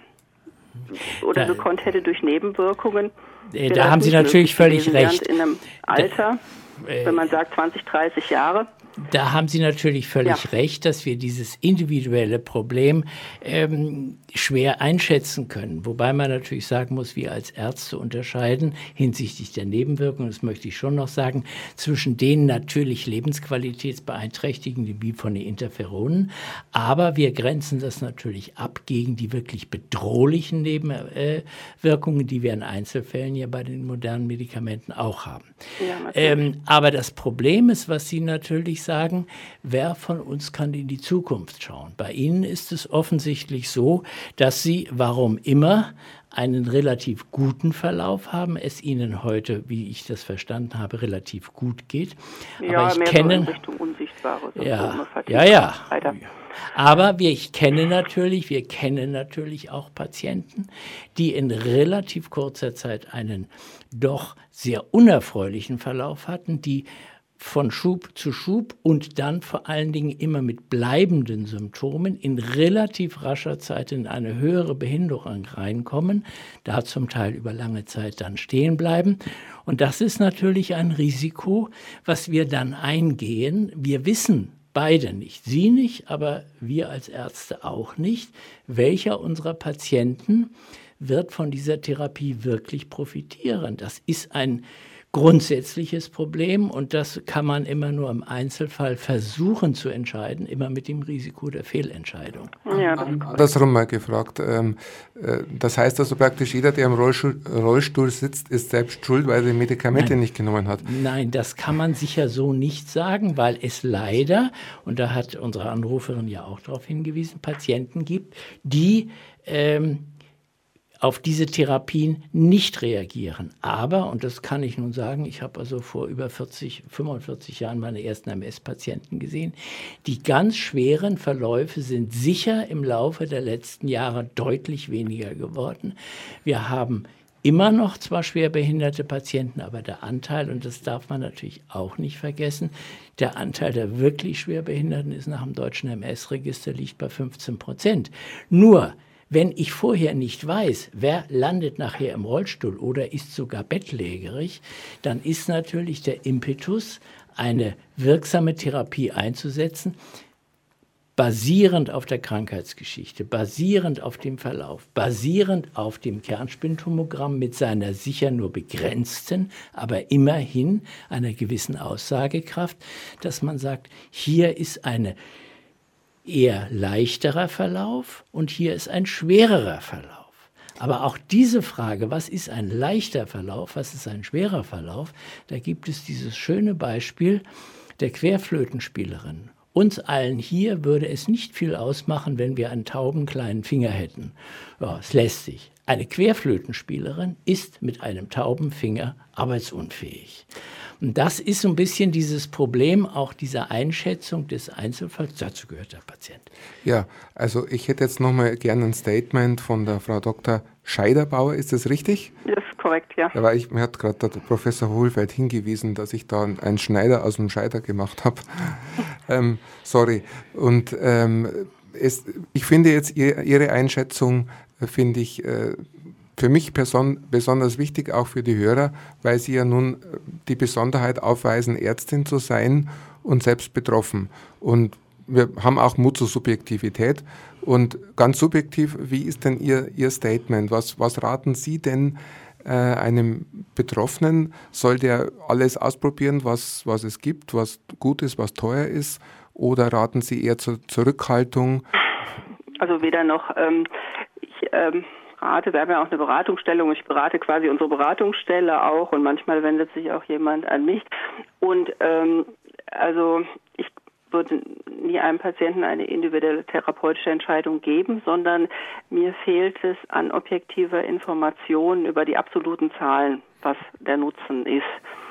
oder da, gekonnt hätte durch Nebenwirkungen, äh, da haben Sie natürlich völlig recht. In einem Alter, da, äh, wenn man sagt zwanzig, dreißig Jahre. Da haben Sie natürlich völlig ja. recht, dass wir dieses individuelle Problem ähm, schwer einschätzen können. Wobei man natürlich sagen muss, wir als Ärzte unterscheiden hinsichtlich der Nebenwirkungen, das möchte ich schon noch sagen, zwischen den natürlich lebensqualitätsbeeinträchtigenden wie von den Interferonen. Aber wir grenzen das natürlich ab gegen die wirklich bedrohlichen Nebenwirkungen, die wir in Einzelfällen ja bei den modernen Medikamenten auch haben. Ja, ähm, aber das Problem ist, was Sie natürlich sagen, wer von uns kann in die Zukunft schauen? Bei Ihnen ist es offensichtlich so, dass Sie, warum immer, einen relativ guten Verlauf haben, es Ihnen heute, wie ich das verstanden habe, relativ gut geht. Ja, aber ich mehr kenne, so in Richtung Unsichtbare. So ja, ja, ja. Aber wir, ich kenne natürlich, wir kennen natürlich auch Patienten, die in relativ kurzer Zeit einen doch sehr unerfreulichen Verlauf hatten, die von Schub zu Schub und dann vor allen Dingen immer mit bleibenden Symptomen in relativ rascher Zeit in eine höhere Behinderung reinkommen, da zum Teil über lange Zeit dann stehen bleiben. Und das ist natürlich ein Risiko, was wir dann eingehen. Wir wissen beide nicht, Sie nicht, aber wir als Ärzte auch nicht, welcher unserer Patienten wird von dieser Therapie wirklich profitieren. Das ist ein grundsätzliches Problem und das kann man immer nur im Einzelfall versuchen zu entscheiden, immer mit dem Risiko der Fehlentscheidung. Ja, andersrum mal gefragt. Ähm, äh, das heißt also praktisch, jeder, der im Rollstuhl, Rollstuhl sitzt, ist selbst schuld, weil er die Medikamente Nein. nicht genommen hat. Nein, das kann man sicher so nicht sagen, weil es leider, und da hat unsere Anruferin ja auch darauf hingewiesen, Patienten gibt, die ähm, auf diese Therapien nicht reagieren. Aber, und das kann ich nun sagen, ich habe also vor über vierzig, fünfundvierzig Jahren meine ersten M S-Patienten gesehen, die ganz schweren Verläufe sind sicher im Laufe der letzten Jahre deutlich weniger geworden. Wir haben immer noch zwar schwerbehinderte Patienten, aber der Anteil, und das darf man natürlich auch nicht vergessen, der Anteil der wirklich Schwerbehinderten ist nach dem deutschen M S-Register liegt bei fünfzehn Prozent. Nur, wenn ich vorher nicht weiß, wer landet nachher im Rollstuhl oder ist sogar bettlägerig, dann ist natürlich der Impetus, eine wirksame Therapie einzusetzen, basierend auf der Krankheitsgeschichte, basierend auf dem Verlauf, basierend auf dem Kernspintomogramm mit seiner sicher nur begrenzten, aber immerhin einer gewissen Aussagekraft, dass man sagt, hier ist eine eher leichterer Verlauf und hier ist ein schwererer Verlauf. Aber auch diese Frage, was ist ein leichter Verlauf, was ist ein schwerer Verlauf, da gibt es dieses schöne Beispiel der Querflötenspielerin. Uns allen hier würde es nicht viel ausmachen, wenn wir einen tauben kleinen Finger hätten. Ja, es lässt sich. Eine Querflötenspielerin ist mit einem tauben Finger arbeitsunfähig. Und das ist so ein bisschen dieses Problem auch dieser Einschätzung des Einzelfalls. Dazu gehört der Patient. Ja, also ich hätte jetzt noch mal gerne ein Statement von der Frau Doktor Scheiderbauer. Ist das richtig? Das ist korrekt, ja. Ja, weil ich, mir hat gerade der Professor Hohlfeld hingewiesen, dass ich da einen Schneider aus dem Scheider gemacht habe. ähm, sorry. Und ähm, es, ich finde jetzt ihr, Ihre Einschätzung, äh, finde ich, äh, für mich person- besonders wichtig, auch für die Hörer, weil Sie ja nun die Besonderheit aufweisen, Ärztin zu sein und selbst betroffen. Und wir haben auch Mut zur Subjektivität. Und ganz subjektiv, wie ist denn Ihr, Ihr Statement? Was, was raten Sie denn äh, einem Betroffenen? Soll der alles ausprobieren, was, was es gibt, was gut ist, was teuer ist? Oder raten Sie eher zur Zurückhaltung? Also weder noch. Ähm, ich ähm Rate, wir haben ja auch eine Beratungsstelle und ich berate quasi unsere Beratungsstelle auch und manchmal wendet sich auch jemand an mich. Und ähm, also ich würde nie einem Patienten eine individuelle therapeutische Entscheidung geben, sondern mir fehlt es an objektiver Information über die absoluten Zahlen, was der Nutzen ist.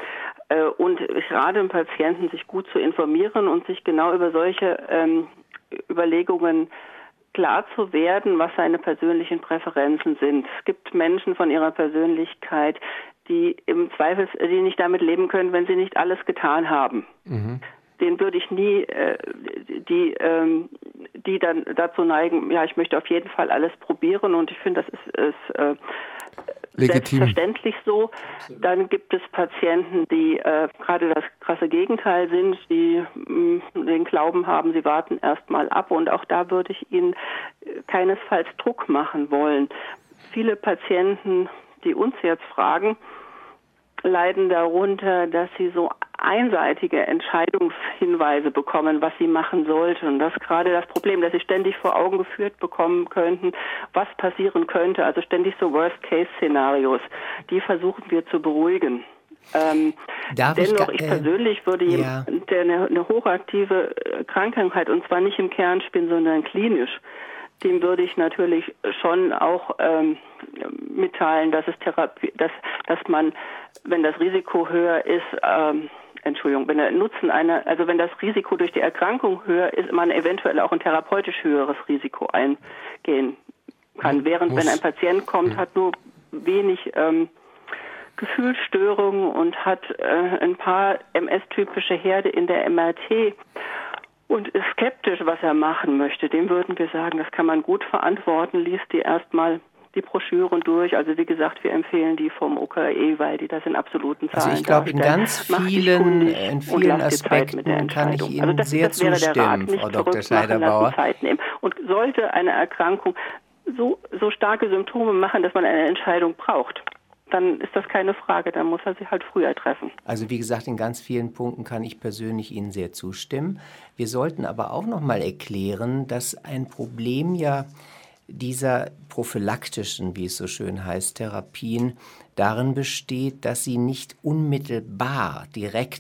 Äh, und ich rate dem Patienten, sich gut zu informieren und sich genau über solche ähm, Überlegungen klar zu werden, was seine persönlichen Präferenzen sind. Es gibt Menschen von ihrer Persönlichkeit, die im Zweifel, die nicht damit leben können, wenn sie nicht alles getan haben. Mhm. Den würde ich nie, äh, die, ähm, die dann dazu neigen, ja, ich möchte auf jeden Fall alles probieren und ich finde, das ist, ist äh, selbstverständlich so. Dann gibt es Patienten, die äh, gerade das krasse Gegenteil sind, die mh, den Glauben haben, sie warten erst mal ab und auch da würde ich ihnen keinesfalls Druck machen wollen. Viele Patienten, die uns jetzt fragen, leiden darunter, dass sie so einseitige Entscheidungshinweise bekommen, was sie machen sollten. Und das ist gerade das Problem, dass sie ständig vor Augen geführt bekommen könnten, was passieren könnte. Also ständig so Worst-Case-Szenarios. Die versuchen wir zu beruhigen. Ähm, dennoch, ich, ich persönlich würde ja. jemand, der eine, eine hochaktive Krankheit, und zwar nicht im Kernspin, sondern klinisch, dem würde ich natürlich schon auch ähm, mitteilen, dass es Therapie, dass, dass man, wenn das Risiko höher ist, ähm, Entschuldigung, wenn der Nutzen einer, also wenn das Risiko durch die Erkrankung höher ist, man eventuell auch ein therapeutisch höheres Risiko eingehen kann. Während Muss. wenn ein Patient kommt, mhm. hat nur wenig ähm, Gefühlsstörungen und hat äh, ein paar M S-typische Herde in der M R T und ist skeptisch, was er machen möchte, dem würden wir sagen, das kann man gut verantworten, liest die erstmal die Broschüren durch. Also wie gesagt, wir empfehlen die vom O K E, weil die das in absoluten Zahlen Also ich glaube, in ganz vielen, in vielen Aspekten kann ich Ihnen also das, sehr das zustimmen, Frau Doktor Scheiderbauer. Zeit nehmen. Und sollte eine Erkrankung so, so starke Symptome machen, dass man eine Entscheidung braucht, dann ist das keine Frage, dann muss er sie halt früher treffen. Also wie gesagt, in ganz vielen Punkten kann ich persönlich Ihnen sehr zustimmen. Wir sollten aber auch noch mal erklären, dass ein Problem ja dieser prophylaktischen, wie es so schön heißt, Therapien darin besteht, dass sie nicht unmittelbar direkt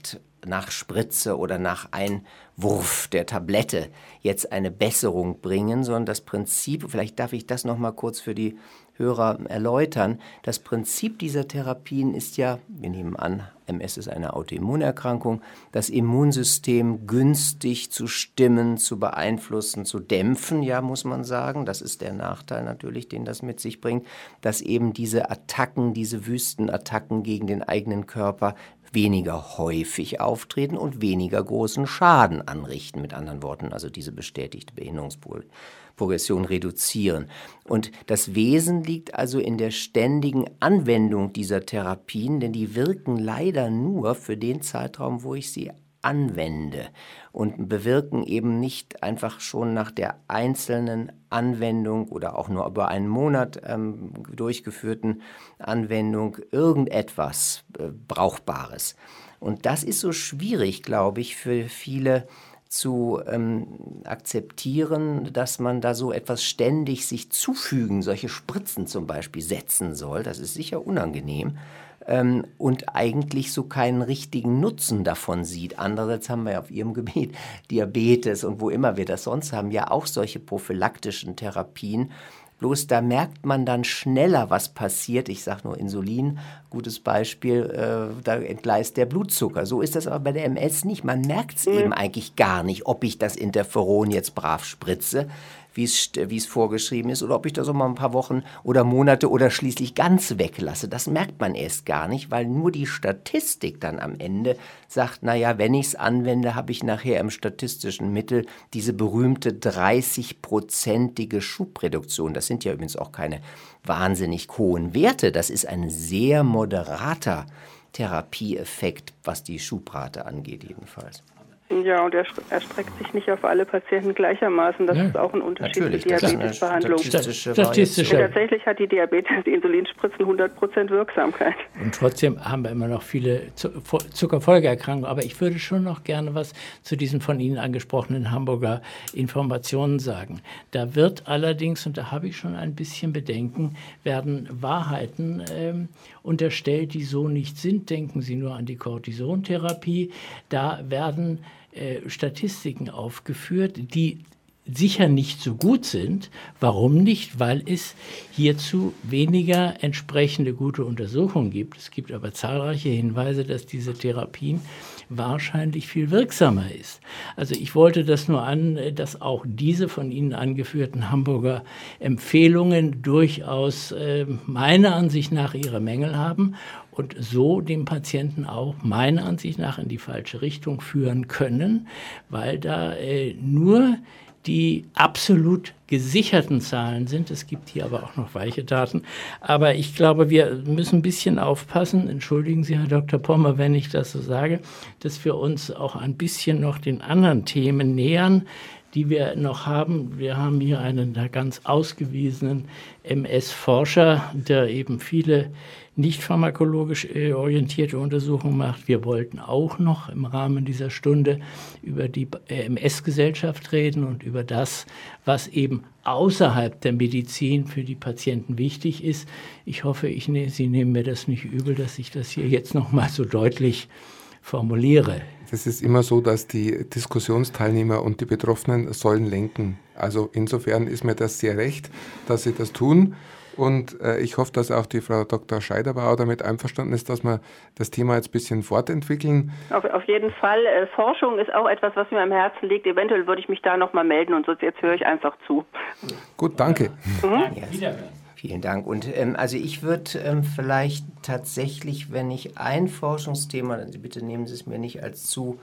nach Spritze oder nach Einwurf der Tablette jetzt eine Besserung bringen, sondern das Prinzip, vielleicht darf ich das noch mal kurz für die Hörer erläutern, das Prinzip dieser Therapien ist ja, wir nehmen an, M S ist eine Autoimmunerkrankung, das Immunsystem günstig zu stimmen, zu beeinflussen, zu dämpfen, ja, muss man sagen. Das ist der Nachteil natürlich, den das mit sich bringt, dass eben diese Attacken, diese Wüstenattacken gegen den eigenen Körper weniger häufig auftreten und weniger großen Schaden anrichten, mit anderen Worten, also diese bestätigte Behinderungsprogression reduzieren. Und das Wesen liegt also in der ständigen Anwendung dieser Therapien, denn die wirken leider nur für den Zeitraum, wo ich sie anwende und bewirken eben nicht einfach schon nach der einzelnen Anwendung oder auch nur über einen Monat ähm, durchgeführten Anwendung irgendetwas äh, Brauchbares. Und das ist so schwierig, glaube ich, für viele zu ähm, akzeptieren, dass man da so etwas ständig sich zufügen, solche Spritzen zum Beispiel setzen soll. Das ist sicher unangenehm. Ähm, und eigentlich so keinen richtigen Nutzen davon sieht. Andererseits haben wir ja auf ihrem Gebiet Diabetes und wo immer wir das sonst haben, ja auch solche prophylaktischen Therapien. Bloß da merkt man dann schneller, was passiert. Ich sage nur Insulin, gutes Beispiel, äh, da entgleist der Blutzucker. So ist das aber bei der M S nicht. Man merkt es mhm. eben eigentlich gar nicht, ob ich das Interferon jetzt brav spritze, wie es, wie es vorgeschrieben ist, oder ob ich das auch mal ein paar Wochen oder Monate oder schließlich ganz weglasse. Das merkt man erst gar nicht, weil nur die Statistik dann am Ende sagt, naja, wenn ich es anwende, habe ich nachher im statistischen Mittel diese berühmte dreißig-prozentige Schubreduktion. Das sind ja übrigens auch keine wahnsinnig hohen Werte. Das ist ein sehr moderater Therapieeffekt, was die Schubrate angeht jedenfalls. Ja, und er erstreckt sich nicht auf alle Patienten gleichermaßen. Das ja, ist auch ein Unterschied für Diabetesbehandlung. Statistische Statistische. Tatsächlich hat die Diabetes, die Insulinspritzen hundert Prozent Wirksamkeit. Und trotzdem haben wir immer noch viele Zuckerfolgeerkrankungen. Aber ich würde schon noch gerne was zu diesen von Ihnen angesprochenen Hamburger Informationen sagen. Da wird allerdings, und da habe ich schon ein bisschen Bedenken, werden Wahrheiten ähm, unterstellt, die so nicht sind. Denken Sie nur an die Cortisontherapie. Da werden äh, Statistiken aufgeführt, die sicher nicht so gut sind. Warum nicht? Weil es hierzu weniger entsprechende gute Untersuchungen gibt. Es gibt aber zahlreiche Hinweise, dass diese Therapien wahrscheinlich viel wirksamer ist. Also ich wollte das nur an, dass auch diese von Ihnen angeführten Hamburger Empfehlungen durchaus äh, meiner Ansicht nach ihre Mängel haben und so den Patienten auch meiner Ansicht nach in die falsche Richtung führen können, weil da äh, nur die absolut gesicherten Zahlen sind. Es gibt hier aber auch noch weiche Daten. Aber ich glaube, wir müssen ein bisschen aufpassen, entschuldigen Sie, Herr Doktor Pommer, wenn ich das so sage, dass wir uns auch ein bisschen noch den anderen Themen nähern, die wir noch haben. Wir haben hier einen da ganz ausgewiesenen M S-Forscher, der eben viele nicht pharmakologisch orientierte Untersuchungen macht. Wir wollten auch noch im Rahmen dieser Stunde über die M S-Gesellschaft reden und über das, was eben außerhalb der Medizin für die Patienten wichtig ist. Ich hoffe, ich ne, Sie nehmen mir das nicht übel, dass ich das hier jetzt noch mal so deutlich formuliere. Das ist immer so, dass die Diskussionsteilnehmer und die Betroffenen sollen lenken. Also insofern ist mir das sehr recht, dass sie das tun. Und äh, ich hoffe, dass auch die Frau Doktor Scheiderbauer damit einverstanden ist, dass wir das Thema jetzt ein bisschen fortentwickeln. Auf, auf jeden Fall. Äh, Forschung ist auch etwas, was mir am Herzen liegt. Eventuell würde ich mich da nochmal melden und sonst jetzt höre ich einfach zu. Gut, danke. Mhm. Ja, vielen Dank. Und ähm, also ich würde ähm, vielleicht tatsächlich, wenn ich ein Forschungsthema, bitte nehmen Sie es mir nicht als zu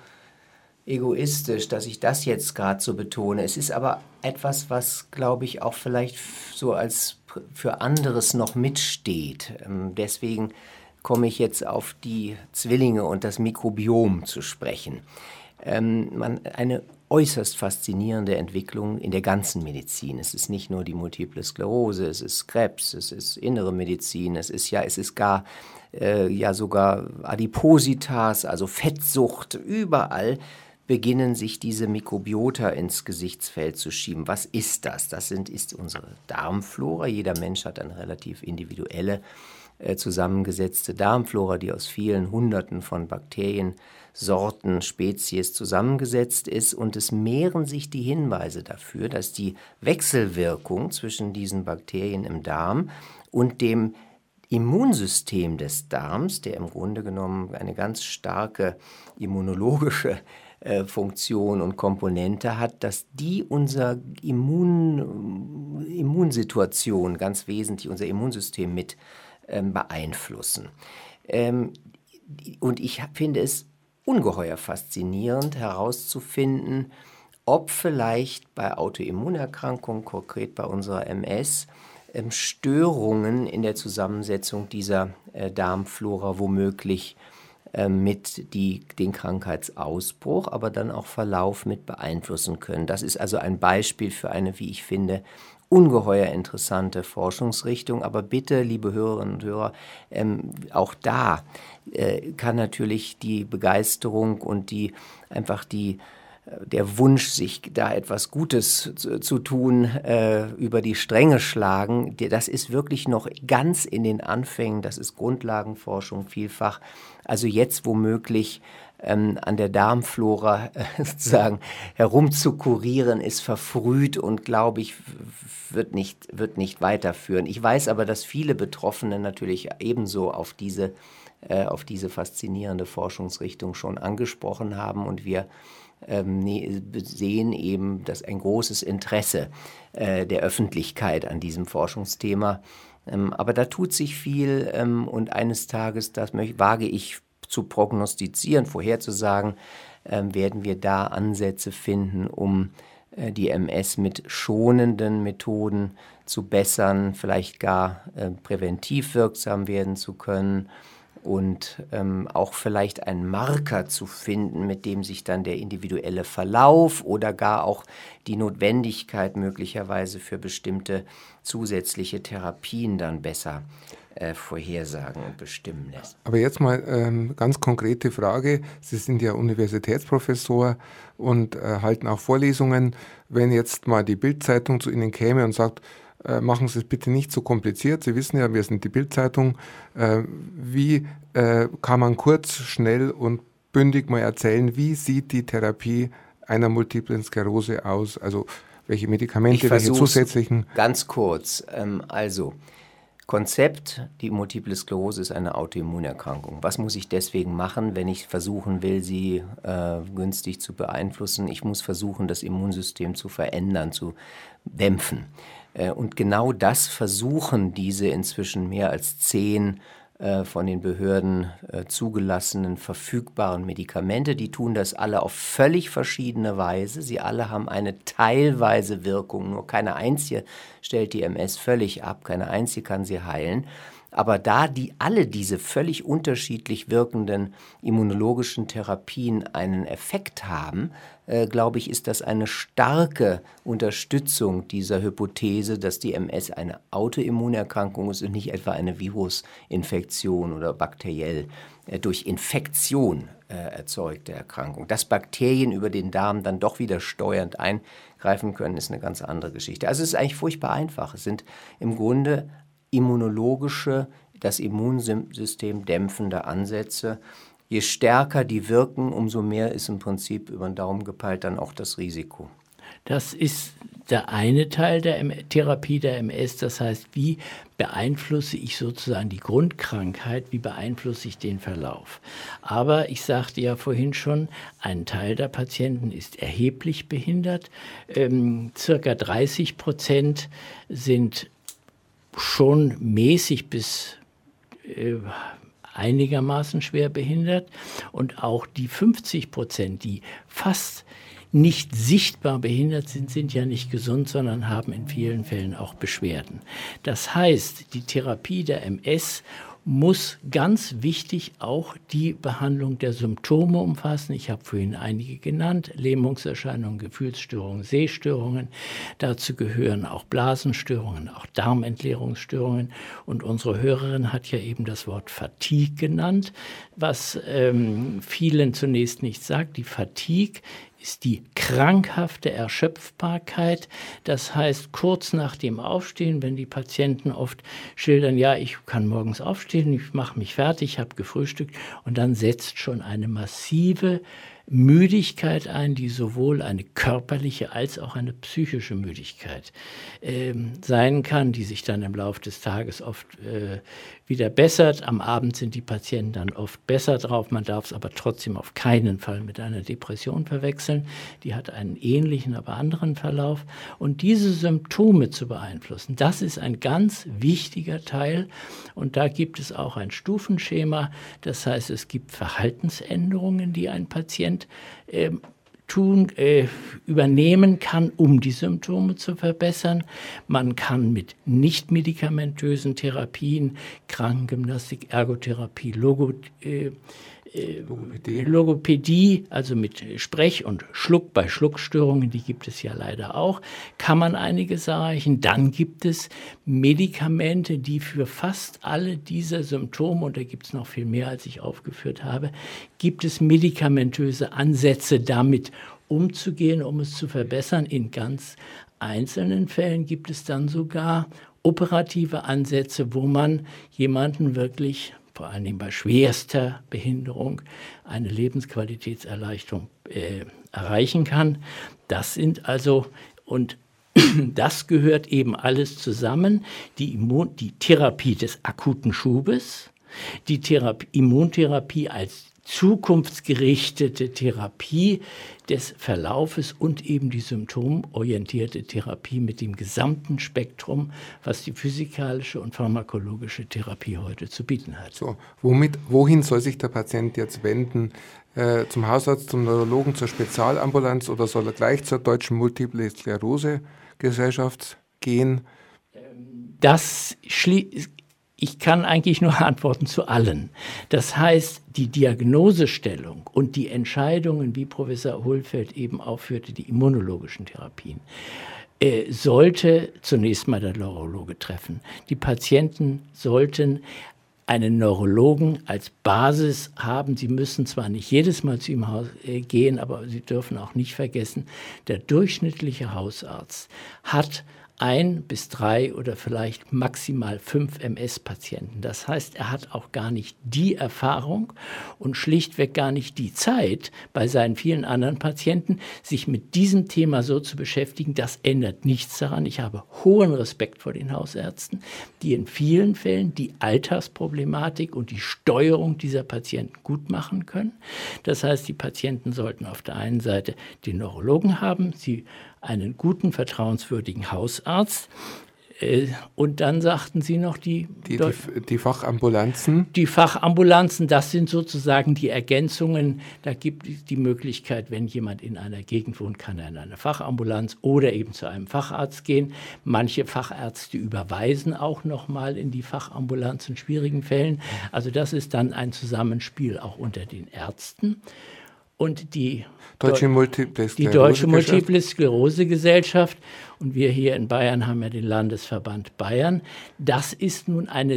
egoistisch, dass ich das jetzt gerade so betone. Es ist aber etwas, was, glaube ich, auch vielleicht so als für anderes noch mitsteht. Ähm, deswegen komme ich jetzt auf die Zwillinge und das Mikrobiom zu sprechen. Ähm, man, eine äußerst faszinierende Entwicklung in der ganzen Medizin. Es ist nicht nur die Multiple Sklerose, es ist Krebs, es ist innere Medizin, es ist ja, es ist gar äh, ja sogar Adipositas, also Fettsucht, überall beginnen sich diese Mikrobiota ins Gesichtsfeld zu schieben. Was ist das? Das sind, ist unsere Darmflora. Jeder Mensch hat eine relativ individuelle äh, zusammengesetzte Darmflora, die aus vielen Hunderten von Bakterien, Sorten, Spezies zusammengesetzt ist, und es mehren sich die Hinweise dafür, dass die Wechselwirkung zwischen diesen Bakterien im Darm und dem Immunsystem des Darms, der im Grunde genommen eine ganz starke immunologische äh, Funktion und Komponente hat, dass die unser Immun, Immunsituation ganz wesentlich, unser Immunsystem mit ähm, beeinflussen. Ähm, und ich finde es ungeheuer faszinierend herauszufinden, ob vielleicht bei Autoimmunerkrankungen, konkret bei unserer M S, ähm, Störungen in der Zusammensetzung dieser äh, Darmflora womöglich äh, mit die, den Krankheitsausbruch, aber dann auch Verlauf mit beeinflussen können. Das ist also ein Beispiel für eine, wie ich finde, ungeheuer interessante Forschungsrichtung. Aber bitte, liebe Hörerinnen und Hörer, ähm, auch da äh, kann natürlich die Begeisterung und die einfach die der Wunsch, sich da etwas Gutes zu, zu tun, äh, über die Stränge schlagen. Das ist wirklich noch ganz in den Anfängen. Das ist Grundlagenforschung vielfach. Also jetzt womöglich ähm, an der Darmflora äh, sozusagen herumzukurieren, ist verfrüht und, glaube ich, wird nicht, wird nicht weiterführen. Ich weiß aber, dass viele Betroffene natürlich ebenso auf diese, äh, auf diese faszinierende Forschungsrichtung schon angesprochen haben, und wir Ähm, sehen eben, dass ein großes Interesse äh, der Öffentlichkeit an diesem Forschungsthema. Ähm, aber da tut sich viel, ähm, und eines Tages, das möchte, wage ich zu prognostizieren, vorherzusagen, ähm, werden wir da Ansätze finden, um äh, die M S mit schonenden Methoden zu bessern, vielleicht gar äh, präventiv wirksam werden zu können. Und ähm, auch vielleicht einen Marker zu finden, mit dem sich dann der individuelle Verlauf oder gar auch die Notwendigkeit möglicherweise für bestimmte zusätzliche Therapien dann besser äh, vorhersagen und bestimmen lässt. Aber jetzt mal ähm, ganz konkrete Frage. Sie sind ja Universitätsprofessor und äh, halten auch Vorlesungen. Wenn jetzt mal die Bild-Zeitung zu Ihnen käme und sagt, Äh, machen Sie es bitte nicht so kompliziert. Sie wissen ja, wir sind die Bild-Zeitung. Äh, wie äh, kann man kurz, schnell und bündig mal erzählen, wie sieht die Therapie einer Multiplen Sklerose aus? Also welche Medikamente, welche zusätzlichen? Ganz kurz. Ähm, also Konzept, die Multiple Sklerose ist eine Autoimmunerkrankung. Was muss ich deswegen machen, wenn ich versuchen will, sie äh, günstig zu beeinflussen? Ich muss versuchen, das Immunsystem zu verändern, zu dämpfen. Und genau das versuchen diese inzwischen mehr als zehn äh, von den Behörden äh, zugelassenen verfügbaren Medikamente. Die tun das alle auf völlig verschiedene Weise. Sie alle haben eine teilweise Wirkung. Nur keine einzige stellt die M S völlig ab, keine einzige kann sie heilen. Aber da die alle diese völlig unterschiedlich wirkenden immunologischen Therapien einen Effekt haben, äh, glaube ich, ist das eine starke Unterstützung dieser Hypothese, dass die M S eine Autoimmunerkrankung ist und nicht etwa eine Virusinfektion oder bakteriell äh, durch Infektion äh, erzeugte Erkrankung. Dass Bakterien über den Darm dann doch wieder steuernd eingreifen können, ist eine ganz andere Geschichte. Also es ist eigentlich furchtbar einfach. Es sind im Grunde immunologische, das Immunsystem dämpfende Ansätze. Je stärker die wirken, umso mehr ist im Prinzip über den Daumen gepeilt dann auch das Risiko. Das ist der eine Teil der M- Therapie der M S, das heißt, wie beeinflusse ich sozusagen die Grundkrankheit, wie beeinflusse ich den Verlauf. Aber ich sagte ja vorhin schon, ein Teil der Patienten ist erheblich behindert, ähm, circa dreißig Prozent sind schon mäßig bis äh, einigermaßen schwer behindert, und auch die fünfzig Prozent, die fast nicht sichtbar behindert sind, sind ja nicht gesund, sondern haben in vielen Fällen auch Beschwerden. Das heißt, die Therapie der M S muss ganz wichtig auch die Behandlung der Symptome umfassen. Ich habe vorhin einige genannt: Lähmungserscheinungen, Gefühlsstörungen, Sehstörungen. Dazu gehören auch Blasenstörungen, auch Darmentleerungsstörungen. Und unsere Hörerin hat ja eben das Wort Fatigue genannt, was ähm, vielen zunächst nicht sagt. Die Fatigue ist die krankhafte Erschöpfbarkeit. Das heißt, kurz nach dem Aufstehen, wenn die Patienten oft schildern, ja, ich kann morgens aufstehen, ich mache mich fertig, habe gefrühstückt und dann setzt schon eine massive Müdigkeit ein, die sowohl eine körperliche als auch eine psychische Müdigkeit äh, sein kann, die sich dann im Laufe des Tages oft äh, wieder bessert. Am Abend sind die Patienten dann oft besser drauf. Man darf es aber trotzdem auf keinen Fall mit einer Depression verwechseln. Die hat einen ähnlichen, aber anderen Verlauf. Und diese Symptome zu beeinflussen, das ist ein ganz wichtiger Teil. Und da gibt es auch ein Stufenschema. Das heißt, es gibt Verhaltensänderungen, die ein Patient Äh, tun, äh, übernehmen kann, um die Symptome zu verbessern. Man kann mit nicht-medikamentösen Therapien, Krankengymnastik, Ergotherapie, Logo, äh, äh, Logopädie. Logopädie, also mit Sprech- und Schluck, bei Schluckstörungen, die gibt es ja leider auch, kann man einiges erreichen. Dann gibt es Medikamente, die für fast alle dieser Symptome, und da gibt es noch viel mehr, als ich aufgeführt habe, gibt es medikamentöse Ansätze, damit umzugehen, um es zu verbessern. In ganz einzelnen Fällen gibt es dann sogar operative Ansätze, wo man jemanden wirklich, vor allen Dingen bei schwerster Behinderung, eine Lebensqualitätserleichterung äh, erreichen kann. Das sind also, und das gehört eben alles zusammen, die, Immun die Therapie des akuten Schubes, die Therapie, Immuntherapie als zukunftsgerichtete Therapie des Verlaufes und eben die symptomorientierte Therapie mit dem gesamten Spektrum, was die physikalische und pharmakologische Therapie heute zu bieten hat. So, womit, wohin soll sich der Patient jetzt wenden? Äh, zum Hausarzt, zum Neurologen, zur Spezialambulanz oder soll er gleich zur Deutschen Multiple Sklerose Gesellschaft gehen? Das schließt Ich kann eigentlich nur antworten zu allen. Das heißt, die Diagnosestellung und die Entscheidungen, wie Professor Hohlfeld eben aufführte, die immunologischen Therapien, äh, sollte zunächst mal der Neurologe treffen. Die Patienten sollten einen Neurologen als Basis haben. Sie müssen zwar nicht jedes Mal zu ihm gehen, aber Sie dürfen auch nicht vergessen, der durchschnittliche Hausarzt hat ein bis drei oder vielleicht maximal fünf M S-Patienten. Das heißt, er hat auch gar nicht die Erfahrung und schlichtweg gar nicht die Zeit, bei seinen vielen anderen Patienten sich mit diesem Thema so zu beschäftigen. Das ändert nichts daran. Ich habe hohen Respekt vor den Hausärzten, die in vielen Fällen die Alltagsproblematik und die Steuerung dieser Patienten gut machen können. Das heißt, die Patienten sollten auf der einen Seite den Neurologen haben, sie einen guten, vertrauenswürdigen Hausarzt. Und dann sagten Sie noch die, die, die, die Fachambulanzen. Die Fachambulanzen, das sind sozusagen die Ergänzungen. Da gibt es die Möglichkeit, wenn jemand in einer Gegend wohnt, kann er in eine Fachambulanz oder eben zu einem Facharzt gehen. Manche Fachärzte überweisen auch nochmal in die Fachambulanz in schwierigen Fällen. Also das ist dann ein Zusammenspiel auch unter den Ärzten. Und die Deutsche Multiple die Deutsche Multiple Sklerose Gesellschaft, und wir hier in Bayern haben ja den Landesverband Bayern, das ist nun eine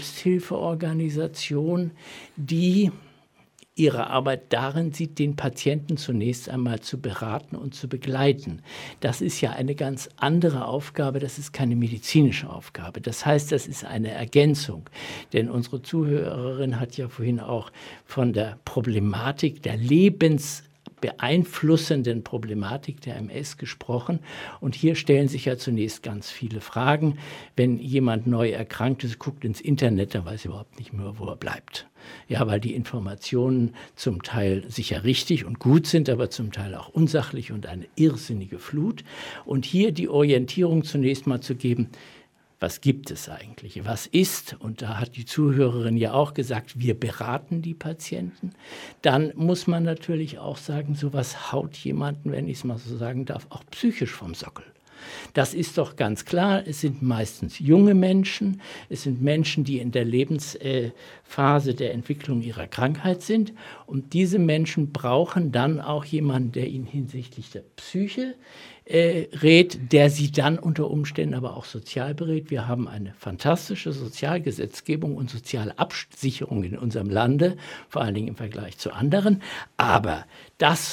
Selbsthilfeorganisation, die ihre Arbeit darin sieht, den Patienten zunächst einmal zu beraten und zu begleiten. Das ist ja eine ganz andere Aufgabe, das ist keine medizinische Aufgabe. Das heißt, das ist eine Ergänzung. Denn unsere Zuhörerin hat ja vorhin auch von der Problematik der Lebens beeinflussenden Problematik der M S gesprochen. Und hier stellen sich ja zunächst ganz viele Fragen. Wenn jemand neu erkrankt ist, guckt ins Internet, dann weiß er überhaupt nicht mehr, wo er bleibt. Ja, weil die Informationen zum Teil sicher richtig und gut sind, aber zum Teil auch unsachlich und eine irrsinnige Flut. Und hier die Orientierung zunächst mal zu geben, was gibt es eigentlich? Was ist? Und da hat die Zuhörerin ja auch gesagt, wir beraten die Patienten. Dann muss man natürlich auch sagen, sowas haut jemanden, wenn ich es mal so sagen darf, auch psychisch vom Sockel. Das ist doch ganz klar, es sind meistens junge Menschen, es sind Menschen, die in der Lebensphase der Entwicklung ihrer Krankheit sind. Und diese Menschen brauchen dann auch jemanden, der ihnen hinsichtlich der Psyche äh, rät, der sie dann unter Umständen aber auch sozial berät. Wir haben eine fantastische Sozialgesetzgebung und soziale Absicherung in unserem Lande, vor allen Dingen im Vergleich zu anderen. Aber das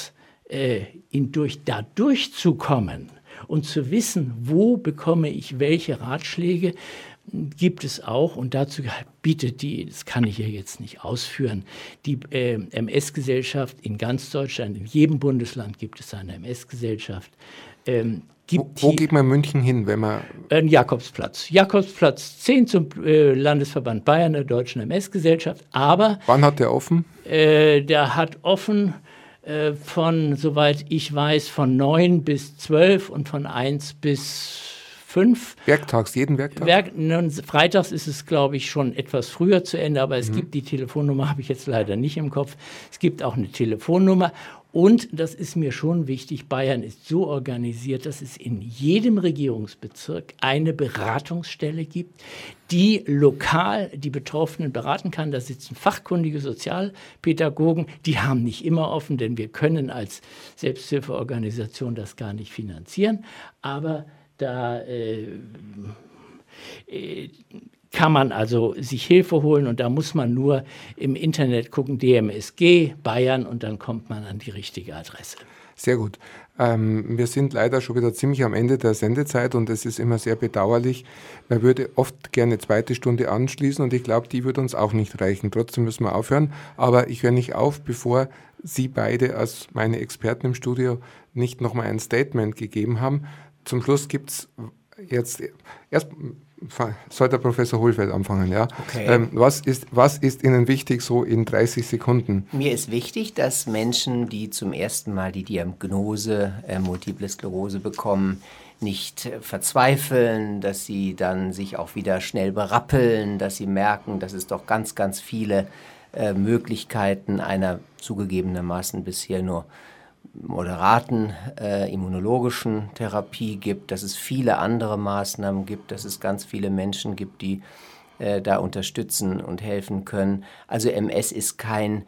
äh, in durch, da durchzukommen und zu wissen, wo bekomme ich welche Ratschläge, gibt es auch, und dazu bietet die, das kann ich ja jetzt nicht ausführen, die äh, M S-Gesellschaft in ganz Deutschland, in jedem Bundesland gibt es eine M S-Gesellschaft. Ähm, Gibt wo, wo geht man in München hin, wenn man... Äh, Jakobsplatz. Jakobsplatz zehn zum äh, Landesverband Bayern der Deutschen M S-Gesellschaft, aber... Wann hat der offen? Äh, der hat offen äh, von, soweit ich weiß, von neun bis zwölf und von eins bis fünf. Werktags, jeden Werktag? Werk, nun, freitags ist es, glaube ich, schon etwas früher zu Ende, aber es mhm. gibt die Telefonnummer, habe ich jetzt leider nicht im Kopf. Es gibt auch eine Telefonnummer. Und, das ist mir schon wichtig, Bayern ist so organisiert, dass es in jedem Regierungsbezirk eine Beratungsstelle gibt, die lokal die Betroffenen beraten kann. Da sitzen fachkundige Sozialpädagogen, die haben nicht immer offen, denn wir können als Selbsthilfeorganisation das gar nicht finanzieren. Aber da äh, äh, kann man also sich Hilfe holen und da muss man nur im Internet gucken, D M S G, Bayern, und dann kommt man an die richtige Adresse. Sehr gut. Ähm, wir sind leider schon wieder ziemlich am Ende der Sendezeit und es ist immer sehr bedauerlich. Man würde oft gerne eine zweite Stunde anschließen und ich glaube, die würde uns auch nicht reichen. Trotzdem müssen wir aufhören. Aber ich höre nicht auf, bevor Sie beide als meine Experten im Studio nicht nochmal ein Statement gegeben haben. Zum Schluss gibt es jetzt, erst soll der Professor Hohlfeld anfangen, ja? Okay. Ähm, was ist, was ist Ihnen wichtig, so in dreißig Sekunden? Mir ist wichtig, dass Menschen, die zum ersten Mal die Diagnose äh, Multiple Sklerose bekommen, nicht äh, verzweifeln, dass sie dann sich auch wieder schnell berappeln, dass sie merken, dass es doch ganz, ganz viele äh, Möglichkeiten einer zugegebenermaßen bisher nur moderaten äh, immunologischen Therapie gibt, dass es viele andere Maßnahmen gibt, dass es ganz viele Menschen gibt, die äh, da unterstützen und helfen können. Also M S ist kein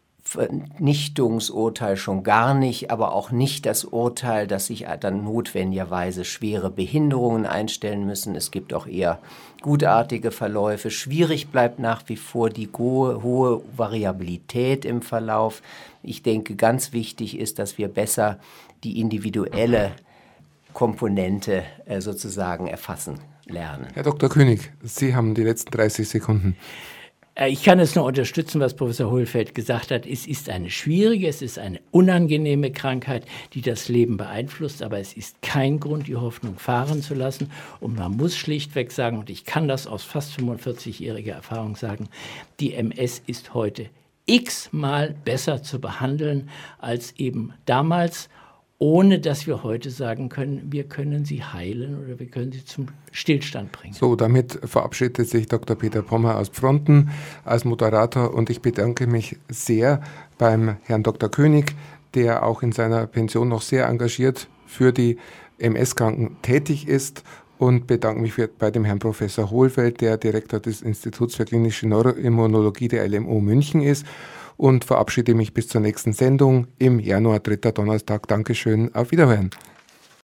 Vernichtungsurteil, schon gar nicht, aber auch nicht das Urteil, dass sich dann notwendigerweise schwere Behinderungen einstellen müssen. Es gibt auch eher gutartige Verläufe. Schwierig bleibt nach wie vor die hohe, hohe Variabilität im Verlauf. Ich denke, ganz wichtig ist, dass wir besser die individuelle Komponente äh, sozusagen erfassen lernen. Herr Doktor König, Sie haben die letzten dreißig Sekunden. Ich kann es nur unterstützen, was Professor Hohlfeld gesagt hat. Es ist eine schwierige, es ist eine unangenehme Krankheit, die das Leben beeinflusst, aber es ist kein Grund, die Hoffnung fahren zu lassen. Und man muss schlichtweg sagen, und ich kann das aus fast fünfundvierzigjähriger Erfahrung sagen, die M S ist heute x-mal besser zu behandeln als eben damals, ohne dass wir heute sagen können, wir können sie heilen oder wir können sie zum Stillstand bringen. So, damit verabschiedet sich Doktor Peter Pommer aus Pfronten als Moderator und ich bedanke mich sehr beim Herrn Doktor König, der auch in seiner Pension noch sehr engagiert für die M S-Kranken tätig ist, und bedanke mich für, bei dem Herrn Professor Hohlfeld, der Direktor des Instituts für klinische Neuroimmunologie der L M O München ist, und verabschiede mich bis zur nächsten Sendung im Januar, dritter Donnerstag. Dankeschön, auf Wiederhören.